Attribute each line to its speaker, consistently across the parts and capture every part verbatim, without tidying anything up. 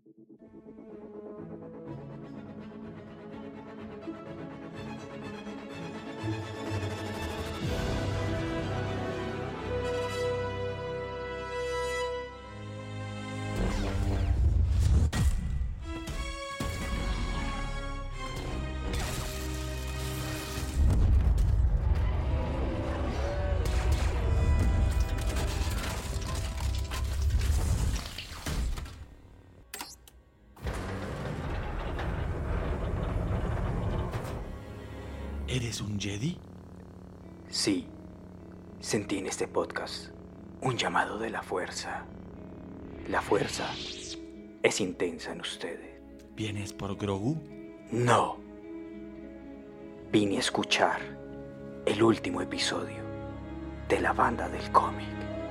Speaker 1: ¿Eres un Jedi?
Speaker 2: Sí, sentí en este podcast un llamado de la fuerza. La fuerza es intensa en ustedes.
Speaker 1: ¿Vienes por Grogu?
Speaker 2: No. Vine a escuchar el último episodio de la banda del cómic.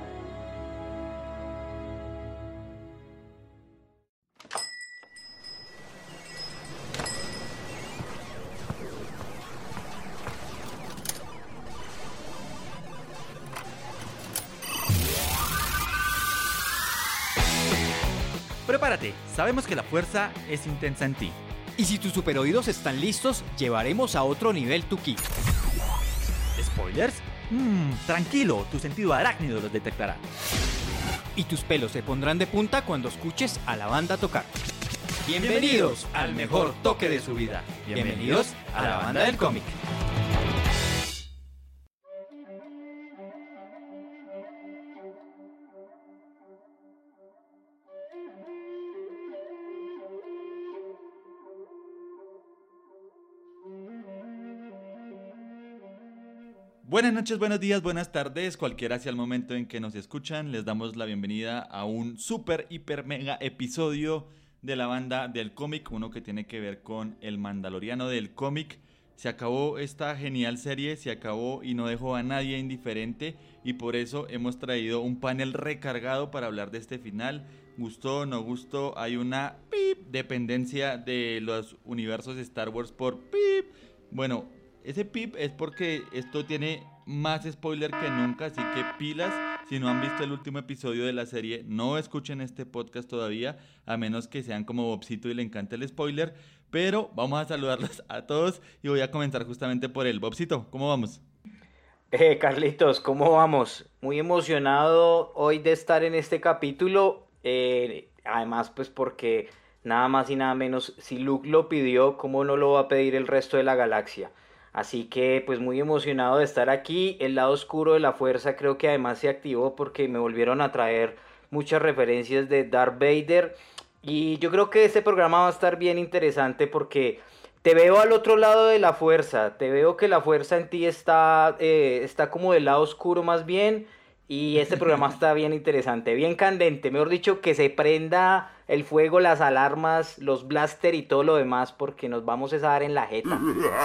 Speaker 1: Prepárate, sabemos que la fuerza es intensa en ti.
Speaker 3: Y si tus superoídos están listos, llevaremos a otro nivel tu ki.
Speaker 1: ¿Spoilers? Mmm, tranquilo, tu sentido arácnido los detectará.
Speaker 3: Y tus pelos se pondrán de punta cuando escuches a la banda tocar. Bienvenidos al mejor toque de su vida. Bienvenidos a la banda del cómic.
Speaker 1: Buenas noches, buenos días, buenas tardes, cualquiera sea el momento en que nos escuchan, les damos la bienvenida a un super, hiper, mega episodio de la banda del cómic, uno que tiene que ver con el Mandaloriano del cómic. Se acabó esta genial serie, se acabó y no dejó a nadie indiferente, y por eso hemos traído un panel recargado para hablar de este final. Gustó, no gustó, hay una pip, dependencia de los universos Star Wars por pip. Bueno, ese pip es porque esto tiene más spoiler que nunca, así que pilas. Si no han visto el último episodio de la serie, no escuchen este podcast todavía, a menos que sean como Bobcito y le encante el spoiler. Pero vamos a saludarlos a todos y voy a comenzar justamente por él. Bobcito, ¿cómo vamos?
Speaker 2: Eh, Carlitos, ¿cómo vamos? Muy emocionado hoy de estar en este capítulo. Eh, además, pues porque nada más y nada menos, si Luke lo pidió, ¿cómo no lo va a pedir el resto de la galaxia? Así que pues muy emocionado de estar aquí. El lado oscuro de la fuerza creo que además se activó porque me volvieron a traer muchas referencias de Darth Vader. Y yo creo que este programa va a estar bien interesante porque te veo al otro lado de la fuerza. Te veo que la fuerza en ti está, eh, está como del lado oscuro más bien. Y este programa está bien interesante, bien candente. Mejor dicho, que se prenda el fuego, las alarmas, los blaster y todo lo demás, porque nos vamos a dar en la jeta.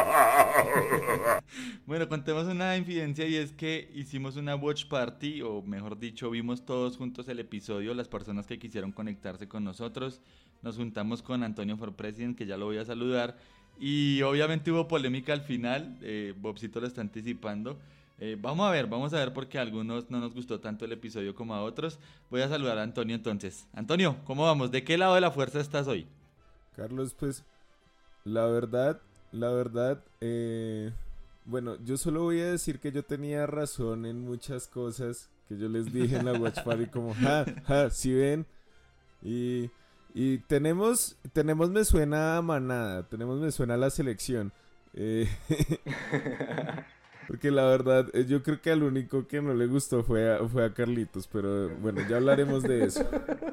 Speaker 1: Bueno, contemos una infidencia y es que hicimos una watch party, o mejor dicho, vimos todos juntos el episodio, las personas que quisieron conectarse con nosotros. Nos juntamos con Antonio for President, que ya lo voy a saludar, y obviamente hubo polémica al final. eh, Bobcito lo está anticipando. Eh, vamos a ver, vamos a ver porque a algunos no nos gustó tanto el episodio como a otros. Voy a saludar a Antonio entonces. Antonio, ¿cómo vamos? ¿De qué lado de la fuerza estás hoy?
Speaker 4: Carlos, pues, la verdad, la verdad, eh, bueno, yo solo voy a decir que yo tenía razón en muchas cosas que yo les dije en la Watch Party, como, ja, ja, ¿sí ven? Y, y tenemos, tenemos me suena a manada, tenemos me suena a la selección. Eh, Porque la verdad, eh, yo creo que al único que no le gustó fue a, fue a Carlitos, pero bueno, ya hablaremos de eso.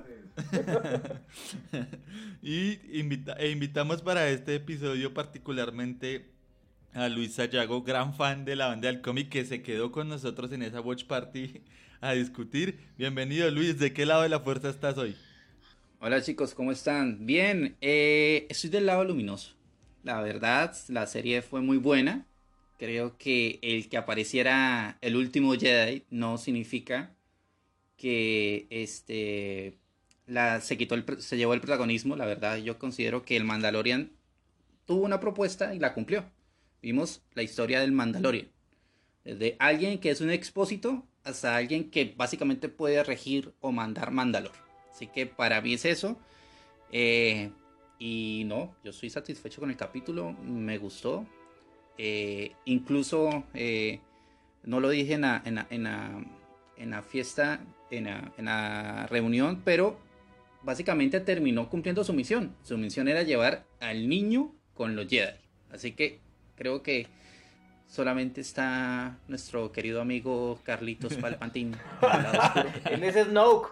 Speaker 1: Y invita- e invitamos para este episodio particularmente a Luis Sayago, gran fan de la banda del cómic, que se quedó con nosotros en esa watch party a discutir. Bienvenido, Luis, ¿de qué lado de la fuerza estás hoy?
Speaker 5: Hola chicos, ¿cómo están? Bien, eh, estoy del lado luminoso. La verdad, la serie fue muy buena. Creo que el que apareciera el último Jedi no significa que este la, se quitó el, se llevó el protagonismo. La verdad, yo considero que el Mandalorian tuvo una propuesta y la cumplió. Vimos la historia del Mandalorian. Desde alguien que es un expósito hasta alguien que básicamente puede regir o mandar Mandalor. Así que para mí es eso. Eh, y no, yo estoy satisfecho con el capítulo, me gustó. Eh, incluso, eh, no lo dije en la, en la, en la, en la fiesta, en la, en la reunión, pero básicamente terminó cumpliendo su misión. Su misión era llevar al niño con los Jedi. Así que creo que solamente está nuestro querido amigo Carlitos Palpatine.
Speaker 2: Él es Snoke.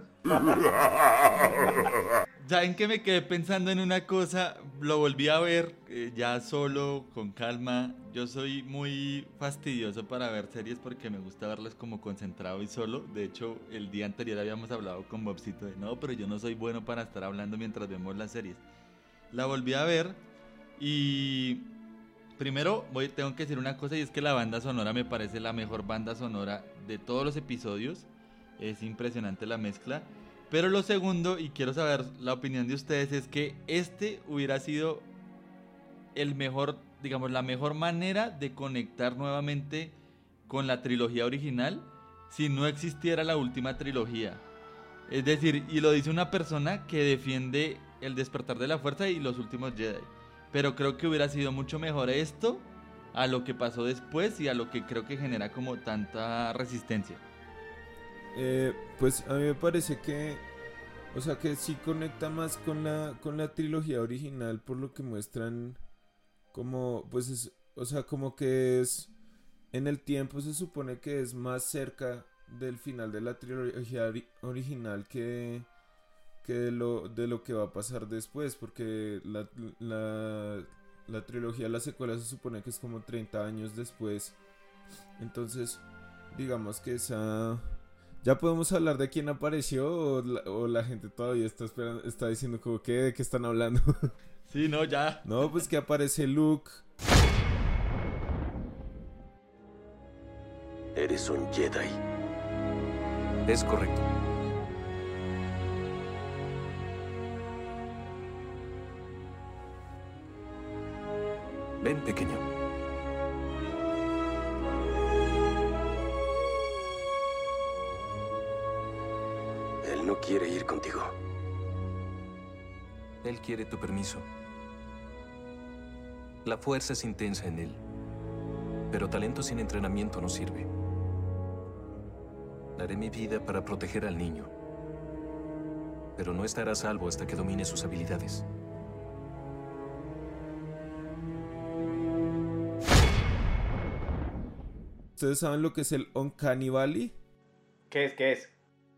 Speaker 1: ¿Saben que me quedé pensando en una cosa? Lo volví a ver eh, ya solo, con calma. Yo soy muy fastidioso para ver series porque me gusta verlas como concentrado y solo. De hecho, el día anterior habíamos hablado con Bobcito de no, pero yo no soy bueno para estar hablando mientras vemos las series. La volví a ver y primero voy, tengo que decir una cosa, y es que la banda sonora me parece la mejor banda sonora de todos los episodios. Es impresionante la mezcla. Pero lo segundo, y quiero saber la opinión de ustedes, es que este hubiera sido el mejor, digamos, la mejor manera de conectar nuevamente con la trilogía original si no existiera la última trilogía. Es decir, y lo dice una persona que defiende el despertar de la fuerza y los últimos Jedi. Pero creo que hubiera sido mucho mejor esto a lo que pasó después y a lo que creo que genera como tanta resistencia.
Speaker 4: Eh, pues a mí me parece que, o sea, que sí conecta más con la con la trilogía original por lo que muestran como, pues es, o sea, como que es en el tiempo se supone que es más cerca del final de la trilogía ori- original que que de lo de lo que va a pasar después, porque la la la trilogía, la secuela se supone que es como treinta años después. Entonces, digamos que esa ¿ya podemos hablar de quién apareció o la, o la gente todavía está esperando, está diciendo como que de qué están hablando?
Speaker 1: Sí, no, ya.
Speaker 4: No, pues que aparece Luke.
Speaker 6: Eres un Jedi.
Speaker 7: Es correcto. Ven, pequeño.
Speaker 6: Él no quiere ir contigo.
Speaker 7: Él quiere tu permiso. La fuerza es intensa en él, pero talento sin entrenamiento no sirve. Daré mi vida para proteger al niño, pero no estará a salvo hasta que domine sus habilidades.
Speaker 4: ¿Ustedes saben lo que es el Uncanny Valley?
Speaker 2: ¿Qué es? ¿Qué es?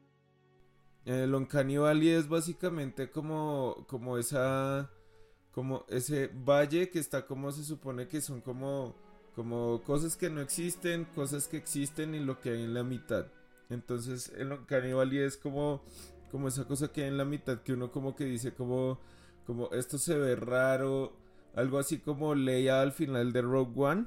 Speaker 4: El Uncanny Valley es básicamente como, como esa, como ese valle que está como se supone que son como, como cosas que no existen, cosas que existen y lo que hay en la mitad. Entonces el Uncanny Valley es como, como esa cosa que hay en la mitad que uno como que dice como, como esto se ve raro, algo así como Leia al final de Rogue One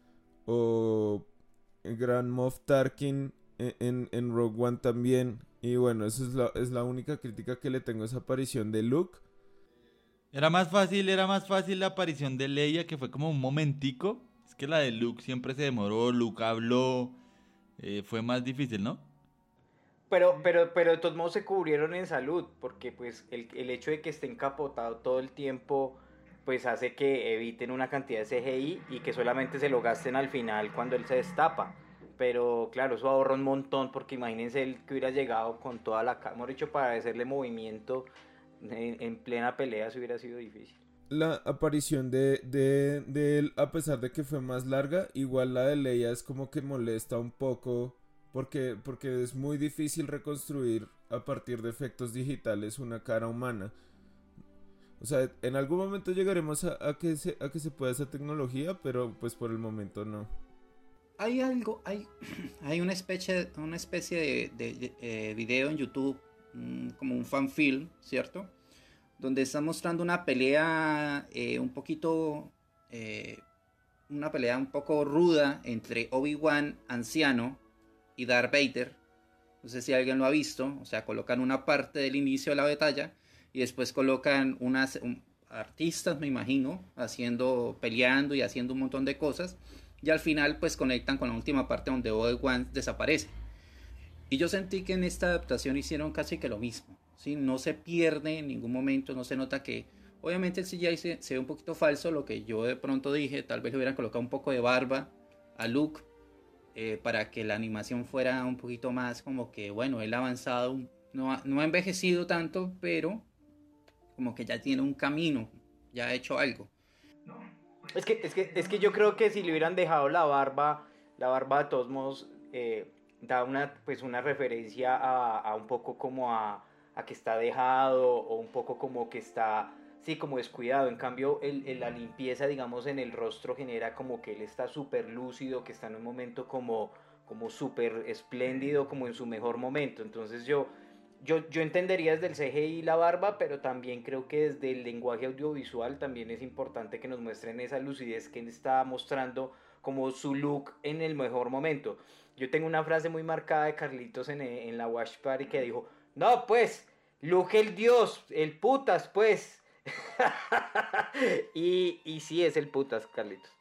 Speaker 4: o Grand Moff Tarkin en, en, en Rogue One también. Y bueno, esa es la, es la única crítica que le tengo a esa aparición de Luke.
Speaker 1: Era más fácil, era más fácil la aparición de Leia, que fue como un momentico. Es que la de Luke siempre se demoró, Luke habló, eh, fue más difícil, ¿no?
Speaker 2: Pero, pero, pero de todos modos se cubrieron en salud, porque pues el, el hecho de que esté encapotado todo el tiempo, pues hace que eviten una cantidad de C G I y que solamente se lo gasten al final cuando él se destapa. Pero claro, eso ahorra un montón, porque imagínense él que hubiera llegado con toda la... Hemos dicho, para hacerle movimiento en, en plena pelea, eso hubiera sido difícil.
Speaker 4: La aparición de, de, de él, a pesar de que fue más larga, igual la de Leia es como que molesta un poco, porque, porque es muy difícil reconstruir a partir de efectos digitales una cara humana. O sea, en algún momento llegaremos a, a, que, se, a que se pueda esa tecnología, pero pues por el momento no.
Speaker 5: Hay algo, hay, hay una especie, una especie de, de, de eh, video en YouTube, mmm, como un fanfilm, ¿cierto? Donde está mostrando una pelea eh, un poquito, eh, una pelea un poco ruda entre Obi-Wan anciano y Darth Vader. No sé si alguien lo ha visto, o sea, colocan una parte del inicio de la batalla y después colocan unas un, artistas, me imagino, haciendo, peleando y haciendo un montón de cosas. Y al final pues conectan con la última parte donde Obi-Wan desaparece. Y yo sentí que en esta adaptación hicieron casi que lo mismo. O ¿sí? No se pierde en ningún momento, no se nota que... Obviamente el C G I se, se ve un poquito falso, lo que yo de pronto dije, tal vez le hubieran colocado un poco de barba a Luke, eh, para que la animación fuera un poquito más como que, bueno, él ha avanzado, no ha, no ha envejecido tanto, pero como que ya tiene un camino, ya ha hecho algo.
Speaker 2: Es que, es que, es que yo creo que si le hubieran dejado la barba, la barba de todos modos eh, da una, pues una referencia a, a un poco como a, a que está dejado o un poco como que está, sí, como descuidado. En cambio, el, el, la limpieza, digamos, en el rostro genera como que él está súper lúcido, que está en un momento como, como súper espléndido, como en su mejor momento. Entonces yo... Yo, yo entendería desde el C G I la barba, pero también creo que desde el lenguaje audiovisual también es importante que nos muestren esa lucidez que está mostrando como su look en el mejor momento. Yo tengo una frase muy marcada de Carlitos en, en la Watch Party que dijo, no pues, Luke el dios, el putas pues. y, y sí es el putas, Carlitos.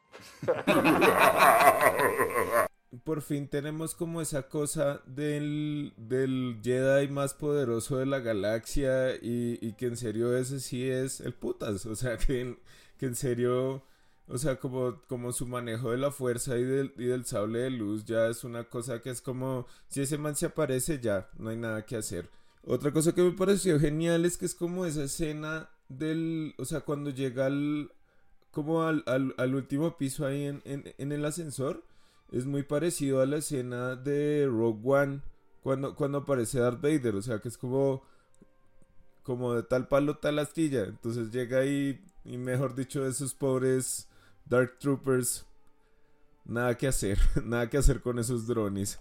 Speaker 4: Por fin tenemos como esa cosa del, del Jedi más poderoso de la galaxia y, y que en serio ese sí es el putas, o sea que en, que en serio, o sea como, como su manejo de la fuerza y del, y del sable de luz ya es una cosa que es como, si ese man se aparece ya, no hay nada que hacer. Otra cosa que me pareció genial es que es como esa escena del, o sea cuando llega al, como al, al, al último piso ahí en, en, en el ascensor. Es muy parecido a la escena de Rogue One cuando, cuando aparece Darth Vader, o sea que es como, como de tal palo tal astilla. Entonces llega ahí y mejor dicho esos pobres Dark Troopers, nada que hacer, nada que hacer con esos drones.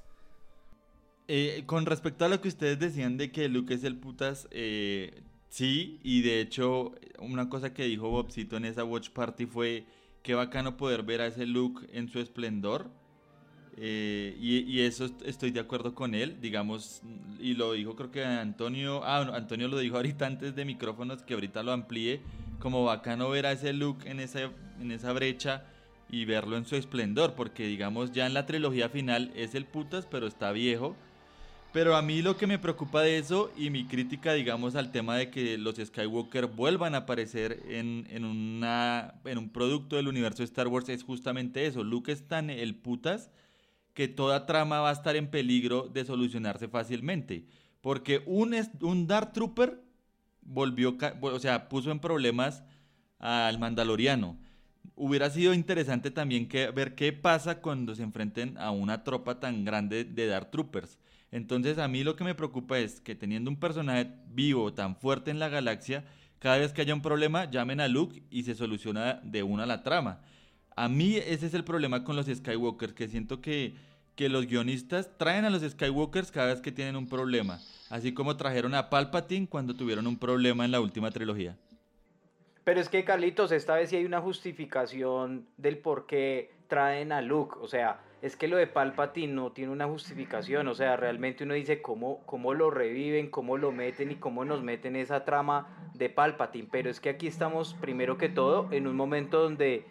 Speaker 1: Eh, con respecto a lo que ustedes decían de que Luke es el putas, eh, sí, y de hecho una cosa que dijo Bobcito en esa Watch Party fue que bacano poder ver a ese Luke en su esplendor. Eh, y, y eso estoy de acuerdo con él, digamos, y lo dijo creo que Antonio, ah, no, Antonio lo dijo ahorita antes de micrófonos, que ahorita lo amplíe, como bacano ver a ese Luke en esa, en esa brecha y verlo en su esplendor, porque digamos ya en la trilogía final es el putas, pero está viejo. Pero a mí lo que me preocupa de eso y mi crítica, digamos, al tema de que los Skywalker vuelvan a aparecer en, en, una, en un producto del universo de Star Wars es justamente eso. Luke es tan el putas que toda trama va a estar en peligro de solucionarse fácilmente. Porque un, un Darth Trooper volvió, o sea, puso en problemas al Mandaloriano. Hubiera sido interesante también que, ver qué pasa cuando se enfrenten a una tropa tan grande de Darth Troopers. Entonces a mí lo que me preocupa es que teniendo un personaje vivo tan fuerte en la galaxia, cada vez que haya un problema llamen a Luke y se soluciona de una la trama. A mí ese es el problema con los Skywalkers, que siento que, que los guionistas traen a los Skywalkers cada vez que tienen un problema, así como trajeron a Palpatine cuando tuvieron un problema en la última trilogía.
Speaker 2: Pero es que, Carlitos, esta vez sí hay una justificación del por qué traen a Luke. O sea, es que lo de Palpatine no tiene una justificación. O sea, realmente uno dice cómo, cómo lo reviven, cómo lo meten y cómo nos meten esa trama de Palpatine. Pero es que aquí estamos, primero que todo, en un momento donde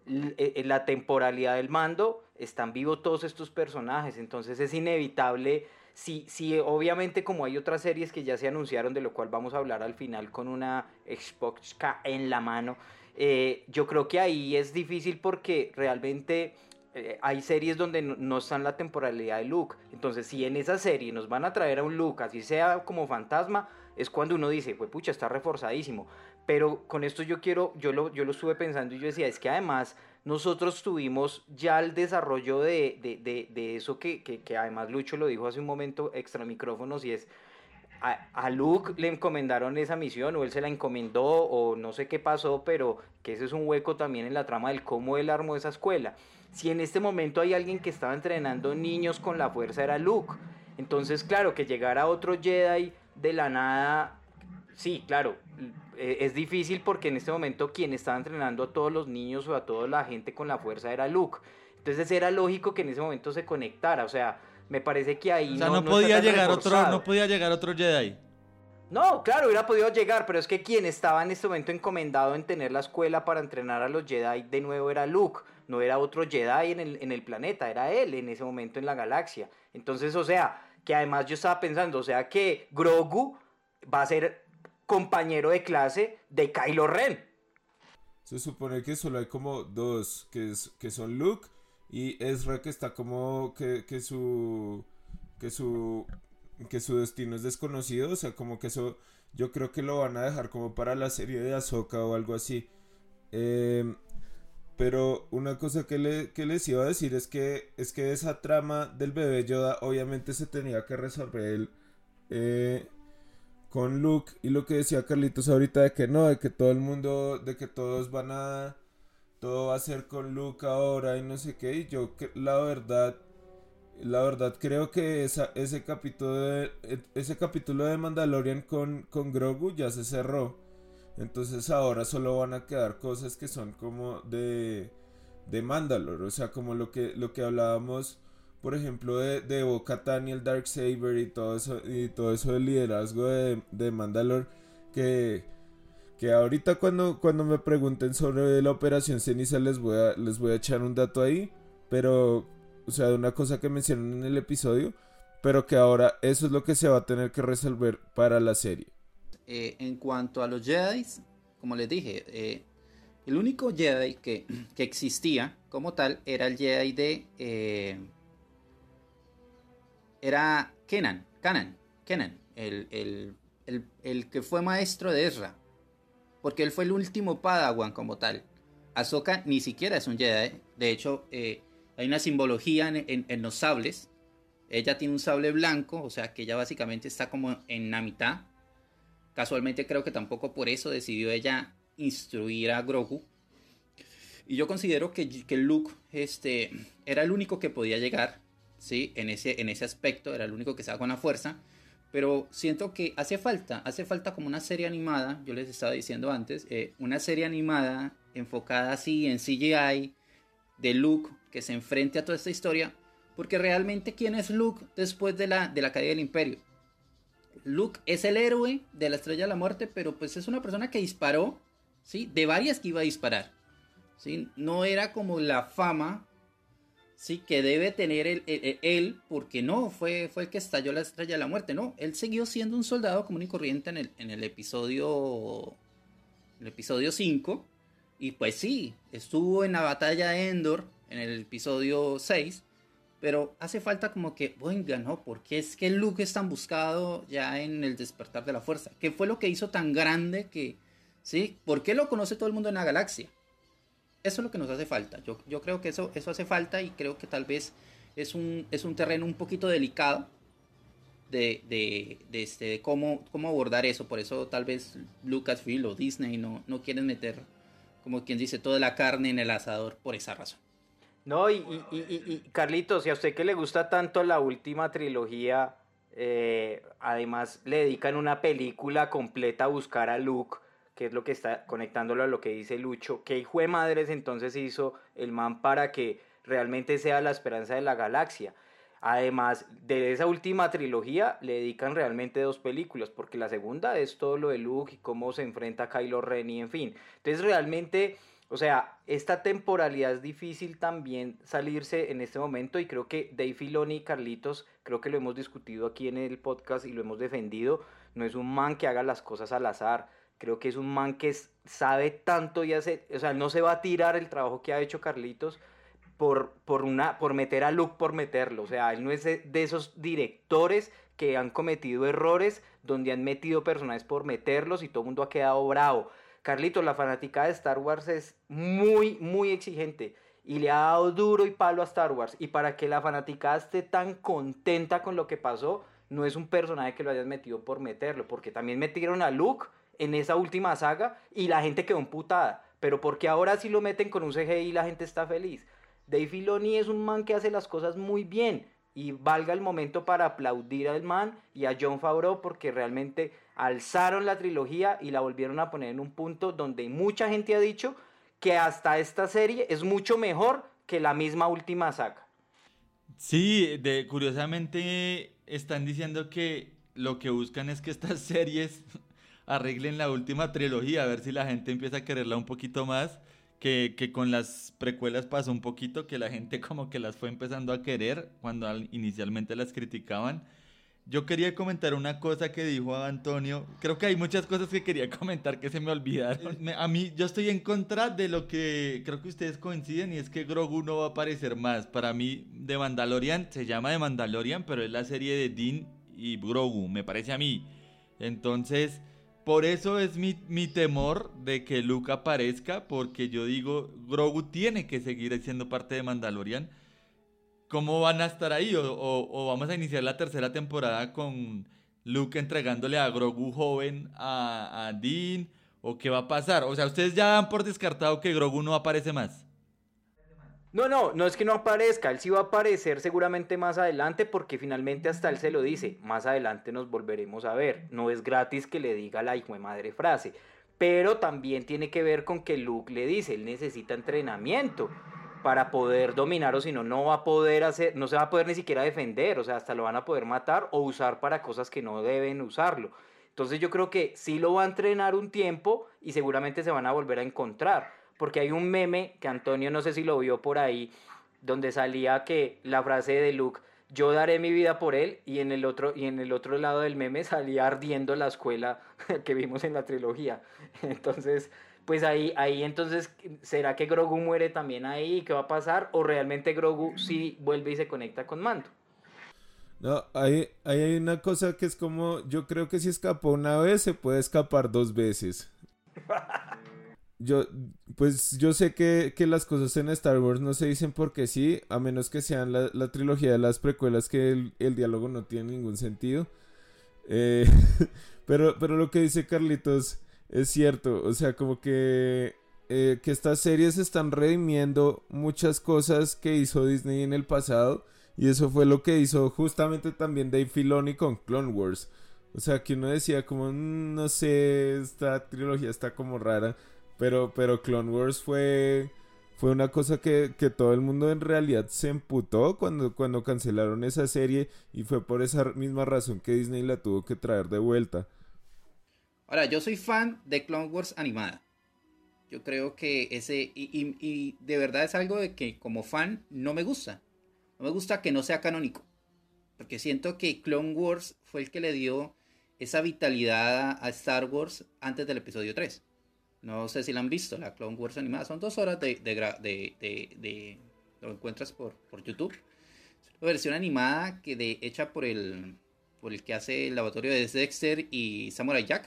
Speaker 2: en la temporalidad del mando están vivos todos estos personajes. Entonces es inevitable... Sí, sí, obviamente como hay otras series que ya se anunciaron, de lo cual vamos a hablar al final con una Xbox en la mano, eh, yo creo que ahí es difícil porque realmente eh, hay series donde no, no está en la temporalidad de Luke. Entonces si en esa serie nos van a traer a un Luke, así sea como fantasma, es cuando uno dice, pues pucha, está reforzadísimo. Pero con esto yo quiero, yo lo, yo lo estuve pensando y yo decía, es que además nosotros tuvimos ya el desarrollo de, de, de, de eso que, que, que además Lucho lo dijo hace un momento extra micrófonos, y es a, a Luke le encomendaron esa misión o él se la encomendó o no sé qué pasó, pero que ese es un hueco también en la trama del cómo él armó esa escuela. Si en este momento hay alguien que estaba entrenando niños con la fuerza era Luke, entonces claro, que llegara otro Jedi de la nada, sí, claro, es difícil porque en este momento quien estaba entrenando a todos los niños o a toda la gente con la fuerza era Luke. Entonces era lógico que en ese momento se conectara, o sea, me parece que ahí
Speaker 1: o sea,
Speaker 2: no,
Speaker 1: no,
Speaker 2: no
Speaker 1: podía
Speaker 2: está tan
Speaker 1: llegar
Speaker 2: reforzado.
Speaker 1: otro, no podía llegar otro Jedi.
Speaker 2: No, claro, hubiera podido llegar, pero es que quien estaba en este momento encomendado en tener la escuela para entrenar a los Jedi de nuevo era Luke, no era otro Jedi en el, en el planeta, era él en ese momento en la galaxia. Entonces, o sea, que además yo estaba pensando, o sea, que Grogu va a ser compañero de clase de Kylo Ren.
Speaker 4: Se supone que solo hay como dos, que, es, que son Luke y Ezra, que está como que, que su que su que su destino es desconocido, o sea, como que eso yo creo que lo van a dejar como para la serie de Ahsoka o algo así. Eh, pero una cosa que, le, que les iba a decir es que es que esa trama del bebé Yoda obviamente se tenía que resolver eh, con Luke, y lo que decía Carlitos ahorita de que no, de que todo el mundo, de que todos van a todo va a ser con Luke ahora y no sé qué, y yo la verdad la verdad creo que esa, ese capítulo de, ese capítulo de Mandalorian con, con Grogu ya se cerró. Entonces ahora solo van a quedar cosas que son como de de Mandalore, o sea, como lo que lo que hablábamos, por ejemplo, de, de Bo-Katan y el Darksaber y todo eso, y todo eso del liderazgo de, de Mandalore, que que ahorita cuando, cuando me pregunten sobre la Operación Ceniza les voy a les voy a echar un dato ahí, pero o sea, de una cosa que mencionan en el episodio, pero que ahora eso es lo que se va a tener que resolver para la serie.
Speaker 5: Eh, en cuanto a los Jedi, como les dije, eh, el único Jedi que, que existía como tal era el Jedi de... Eh, era Kenan, Kanan, Kenan, el, el, el, el que fue maestro de Ezra, porque él fue el último Padawan como tal. Ahsoka ni siquiera es un Jedi, de hecho... Eh, hay una simbología en, en, en los sables. Ella tiene un sable blanco, o sea que ella básicamente está como en la mitad. Casualmente creo que tampoco por eso decidió ella instruir a Grogu. Y yo considero que, que Luke este, era el único que podía llegar, ¿sí? En ese, en ese aspecto, era el único que estaba con la fuerza. Pero siento que hace falta, hace falta como una serie animada, yo les estaba diciendo antes, eh, una serie animada enfocada así en C G I, de Luke que se enfrente a toda esta historia, porque realmente ¿quién es Luke después de la, de la caída del Imperio? Luke es el héroe de la Estrella de la Muerte, pero pues es una persona que disparó, ¿sí? De varias que iba a disparar, ¿sí? No era como la fama, ¿sí? Que debe tener él, él, él, porque no, fue, fue el que estalló la Estrella de la Muerte, no, él siguió siendo un soldado común y corriente en el, en el episodio el episodio cinco. Y pues sí, estuvo en la batalla de Endor en el episodio seis, pero hace falta como que, venga, ¿no? ¿Por qué es que Luke es tan buscado ya en el despertar de la fuerza? ¿Qué fue lo que hizo tan grande que, sí? ¿Por qué lo conoce todo el mundo en la galaxia? Eso es lo que nos hace falta. Yo, yo creo que eso, eso hace falta, y creo que tal vez es un, es un terreno un poquito delicado de, de, de, este, de cómo, cómo abordar eso. Por eso tal vez Lucasfilm o Disney no, no quieren meter, como quien dice, toda la carne en el asador por esa razón.
Speaker 2: No, y, y, y, y Carlitos, y a usted que le gusta tanto la última trilogía, eh, además le dedican una película completa a buscar a Luke, que es lo que está conectándolo a lo que dice Lucho. ¿Qué hijo de madres entonces hizo el man para que realmente sea la esperanza de la galaxia? Además de esa última trilogía le dedican realmente dos películas, porque la segunda es todo lo de Luke y cómo se enfrenta a Kylo Ren y en fin. Entonces realmente, o sea, esta temporalidad es difícil también salirse en este momento, y creo que Dave Filoni y Carlitos, creo que lo hemos discutido aquí en el podcast y lo hemos defendido, no es un man que haga las cosas al azar. Creo que es un man que sabe tanto y hace, o sea, no se va a tirar el trabajo que ha hecho Carlitos por, por, una, por meter a Luke por meterlo. O sea, él no es de esos directores que han cometido errores donde han metido personajes por meterlos y todo el mundo ha quedado bravo. Carlitos, la fanática de Star Wars es muy, muy exigente y le ha dado duro y palo a Star Wars. Y para que la fanática esté tan contenta con lo que pasó, no es un personaje que lo hayan metido por meterlo, porque también metieron a Luke en esa última saga y la gente quedó emputada. Pero porque ahora sí lo meten con un C G I y la gente está feliz. Dave Filoni es un man que hace las cosas muy bien, y valga el momento para aplaudir al man y a Jon Favreau, porque realmente alzaron la trilogía y la volvieron a poner en un punto donde mucha gente ha dicho que hasta esta serie es mucho mejor que la misma última saga.
Speaker 1: Sí, de, curiosamente están diciendo que lo que buscan es que estas series arreglen la última trilogía, a ver si la gente empieza a quererla un poquito más. Que, que con las precuelas pasó un poquito, que la gente como que las fue empezando a querer cuando al, inicialmente las criticaban. yo quería comentar una cosa que dijo Antonio. Creo que hay muchas cosas que quería comentar que se me olvidaron. Me- a mí, yo estoy en contra de lo que creo que ustedes coinciden y es que Grogu no va a aparecer más. Para mí, The Mandalorian se llama The Mandalorian, pero es la serie de Din y Grogu, me parece a mí. Entonces, por eso es mi, mi temor de que Luke aparezca, porque yo digo, Grogu tiene que seguir siendo parte de Mandalorian. ¿Cómo van a estar ahí? O, o- o vamos a iniciar la tercera temporada con Luke entregándole a Grogu joven a, a Din, o qué va a pasar. O sea, ustedes ya dan por descartado que Grogu no aparece más.
Speaker 2: No, no, no es que no aparezca, él sí va a aparecer seguramente más adelante porque finalmente hasta él se lo dice, más adelante nos volveremos a ver, no es gratis que le diga la hijo de madre frase, pero también tiene que ver con que Luke le dice, él necesita entrenamiento para poder dominar o si no, no va a poder hacer, no se va a poder ni siquiera defender, o sea, hasta lo van a poder matar o usar para cosas que no deben usarlo. Entonces yo creo que sí lo va a entrenar un tiempo y seguramente se van a volver a encontrar. Porque hay un meme que Antonio no sé si lo vio por ahí, donde salía que la frase de Luke, yo daré mi vida por él, y en el otro, y en el otro lado del meme salía ardiendo la escuela que vimos en la trilogía. Entonces, pues ahí, ahí entonces, ¿será que Grogu muere también ahí? ¿Qué va a pasar? ¿O realmente Grogu sí vuelve y se conecta con Mando?
Speaker 4: No, hay, ahí hay una cosa que es como, yo creo que si escapó una vez, se puede escapar dos veces. Yo, pues yo sé que, que las cosas en Star Wars no se dicen porque sí, a menos que sean la, la trilogía de las precuelas que el, el diálogo no tiene ningún sentido. Eh, pero, pero lo que dice Carlitos es cierto, o sea, como que, eh, que estas series están redimiendo muchas cosas que hizo Disney en el pasado, y eso fue lo que hizo justamente también Dave Filoni con Clone Wars. O sea, que uno decía como, "Mm, no sé, esta trilogía está como rara", pero, pero Clone Wars fue, fue una cosa que, que todo el mundo en realidad se emputó cuando, cuando cancelaron esa serie, y fue por esa misma razón que Disney la tuvo que traer de vuelta.
Speaker 5: Ahora, yo soy fan de Clone Wars animada. Yo creo que ese, y, y- y de verdad es algo de que como fan no me gusta. No me gusta que no sea canónico. Porque siento que Clone Wars fue el que le dio esa vitalidad a Star Wars antes del episodio tres. No sé si la han visto, la Clone Wars animada. Son dos horas de... de, gra- de, de- de- lo encuentras por, por YouTube. Es una versión animada que de, hecha por el, por el que hace el laboratorio de Dexter y Samurai Jack.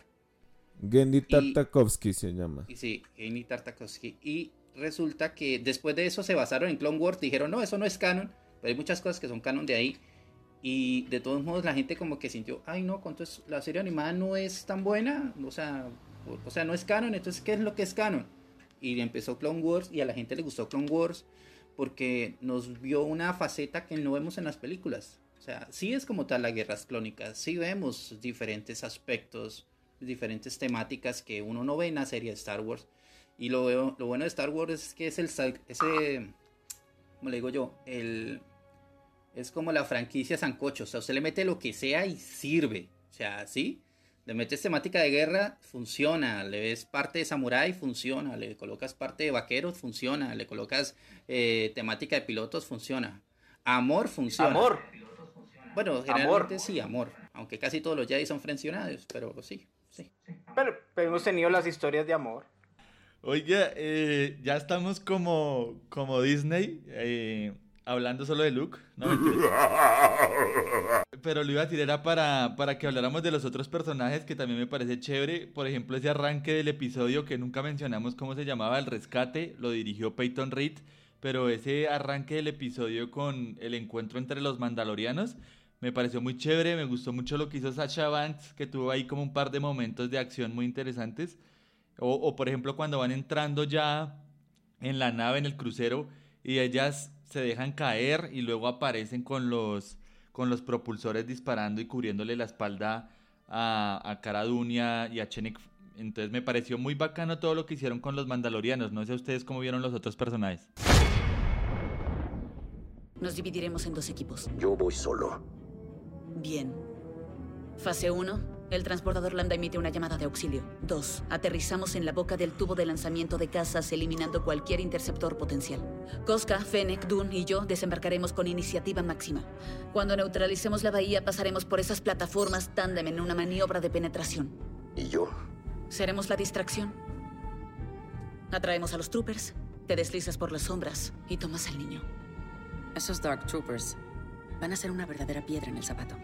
Speaker 4: Gendy
Speaker 5: Y-
Speaker 4: Tartakovsky se llama.
Speaker 5: Y sí, Amy Tartakovsky. Y resulta que después de eso se basaron en Clone Wars. Dijeron, no, eso no es canon. Pero hay muchas cosas que son canon de ahí. Y de todos modos la gente como que sintió, ay no, entonces la serie animada no es tan buena. O sea, o, o sea, no es canon. Entonces, ¿qué es lo que es canon? Y empezó Clone Wars y a la gente le gustó Clone Wars porque nos vio una faceta que no vemos en las películas. O sea, sí es como tal las guerras clónicas. Sí vemos diferentes aspectos, diferentes temáticas que uno no ve en la serie de Star Wars. Y lo, veo, lo bueno de Star Wars es que es el ese, ¿cómo le digo yo? El, es como la franquicia sancocho. O sea, usted le mete lo que sea y sirve. O sea, ¿sí? Le metes temática de guerra, funciona. Le ves parte de samurái, funciona. Le colocas parte de vaqueros, funciona. Le colocas eh, temática de pilotos, funciona. Amor, funciona.
Speaker 2: Amor.
Speaker 5: Bueno, generalmente
Speaker 2: Amor.
Speaker 5: sí, amor. Aunque casi todos los Jedi son frencionados, pero sí, sí.
Speaker 2: Pero, pero hemos tenido las historias de amor.
Speaker 1: Oiga, eh, ya estamos como, como Disney, eh, hablando solo de Luke, ¿no? Mentira. Pero lo iba a decir era para, para que habláramos de los otros personajes que también me parece chévere. Por ejemplo, ese arranque del episodio que nunca mencionamos cómo se llamaba, El Rescate, lo dirigió Peyton Reed. Pero ese arranque del episodio con el encuentro entre los mandalorianos me pareció muy chévere. Me gustó mucho lo que hizo Sasha Banks, que tuvo ahí como un par de momentos de acción muy interesantes. O, o por ejemplo cuando van entrando ya en la nave, en el crucero, y ellas se dejan caer y luego aparecen con los, con los propulsores disparando y cubriéndole la espalda a, a Cara Dune y a, y a Chenek. Entonces me pareció muy bacano todo lo que hicieron con los mandalorianos. No sé ustedes cómo vieron los otros personajes.
Speaker 8: Nos dividiremos en dos equipos.
Speaker 6: Yo voy solo.
Speaker 8: Bien. Fase uno, El transportador Lambda emite una llamada de auxilio. Dos. Aterrizamos en la boca del tubo de lanzamiento de cazas, eliminando cualquier interceptor potencial. Koska, Fennec, Dune y yo desembarcaremos con iniciativa máxima. Cuando neutralicemos la bahía, pasaremos por esas plataformas tándem en una maniobra de penetración.
Speaker 6: ¿Y yo?
Speaker 8: Seremos la distracción. Atraemos a los troopers, te deslizas por las sombras y tomas al niño.
Speaker 9: Esos Dark Troopers van a ser una verdadera piedra en el zapato.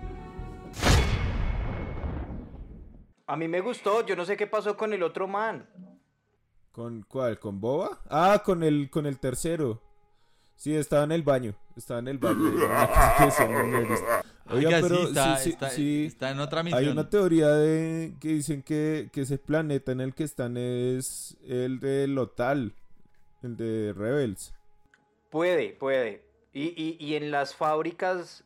Speaker 2: A mí me gustó, yo no sé qué pasó con el otro man.
Speaker 4: ¿Con cuál? ¿Con Boba? Ah, con el, con el tercero. Sí, estaba en el baño. Estaba en el baño. Oiga,
Speaker 1: Oiga,
Speaker 4: pero
Speaker 1: sí, está,
Speaker 4: sí, sí,
Speaker 1: está,
Speaker 4: sí,
Speaker 1: está en otra misión.
Speaker 4: hay una teoría de que dicen que, que ese planeta en el que están es el de Lothal, el de Rebels.
Speaker 2: Puede, puede. Y, y, y en las fábricas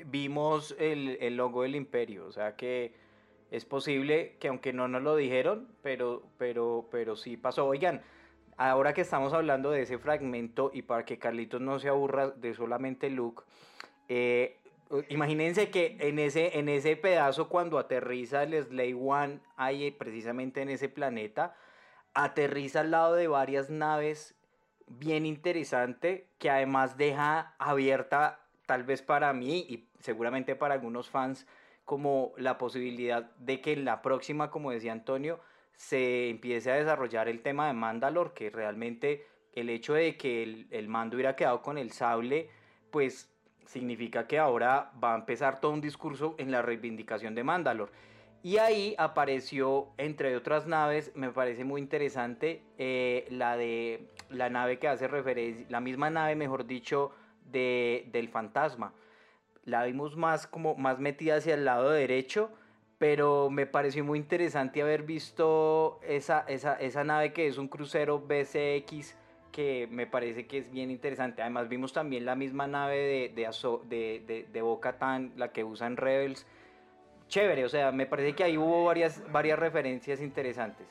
Speaker 2: vimos el, el logo del Imperio, o sea que es posible que aunque no nos lo dijeron, pero, pero, pero sí pasó. Oigan, ahora que estamos hablando de ese fragmento y para que Carlitos no se aburra de solamente Luke, eh, imagínense que en ese, en ese pedazo cuando aterriza el Slave One ahí precisamente en ese planeta, aterriza al lado de varias naves bien interesante que además deja abierta tal vez para mí y seguramente para algunos fans como la posibilidad de que en la próxima, como decía Antonio, se empiece a desarrollar el tema de Mandalore, que realmente el hecho de que el, el mando hubiera quedado con el sable, pues significa que ahora va a empezar todo un discurso en la reivindicación de Mandalore. Y ahí apareció, entre otras naves, me parece muy interesante, eh, la de la nave que hace referencia, la misma nave, mejor dicho, de, del fantasma. La vimos más como más metida hacia el lado derecho, pero me pareció muy interesante haber visto esa, esa, esa nave que es un crucero B C X, que me parece que es bien interesante. Además vimos también la misma nave de, de, de, de, de Bo-Katan, la que usan Rebels. Chévere, o sea, me parece que ahí hubo varias, varias referencias interesantes.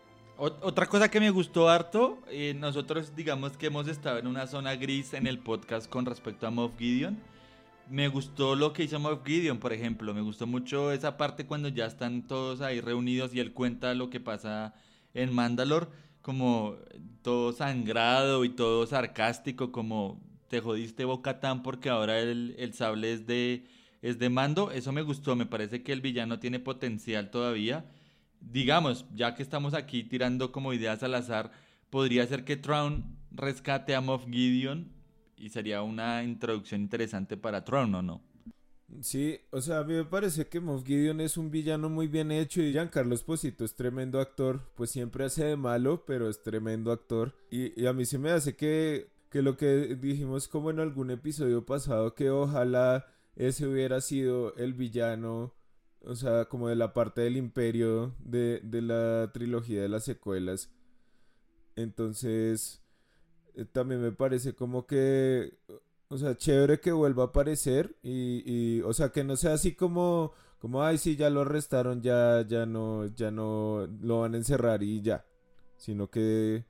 Speaker 1: Otra cosa que me gustó harto, eh, nosotros digamos que hemos estado en una zona gris en el podcast con respecto a Moff Gideon. Me gustó lo que hizo Moff Gideon, por ejemplo. Me gustó mucho esa parte cuando ya están todos ahí reunidos y él cuenta lo que pasa en Mandalore, como todo sangrado y todo sarcástico, como te jodiste Bo-Katan porque ahora el, el sable es de, es de Mando. Eso me gustó, me parece que el villano tiene potencial todavía. Digamos, ya que estamos aquí tirando como ideas al azar, podría ser que Thrawn rescate a Moff Gideon y sería una introducción interesante para Thrawn, ¿o no?
Speaker 4: Sí, o sea, a mí me parece que Moff Gideon es un villano muy bien hecho y Giancarlo Esposito es tremendo actor, pues siempre hace de malo, pero es tremendo actor. Y, y a mí se me hace que, que lo que dijimos como en algún episodio pasado, que ojalá ese hubiera sido el villano, o sea, como de la parte del imperio de, de la trilogía de las secuelas. Entonces también me parece como que, o sea, chévere que vuelva a aparecer y, y o sea, que no sea así como, como, ay, sí, ya lo arrestaron, ya, ya no, ya no lo van a encerrar y ya, sino que,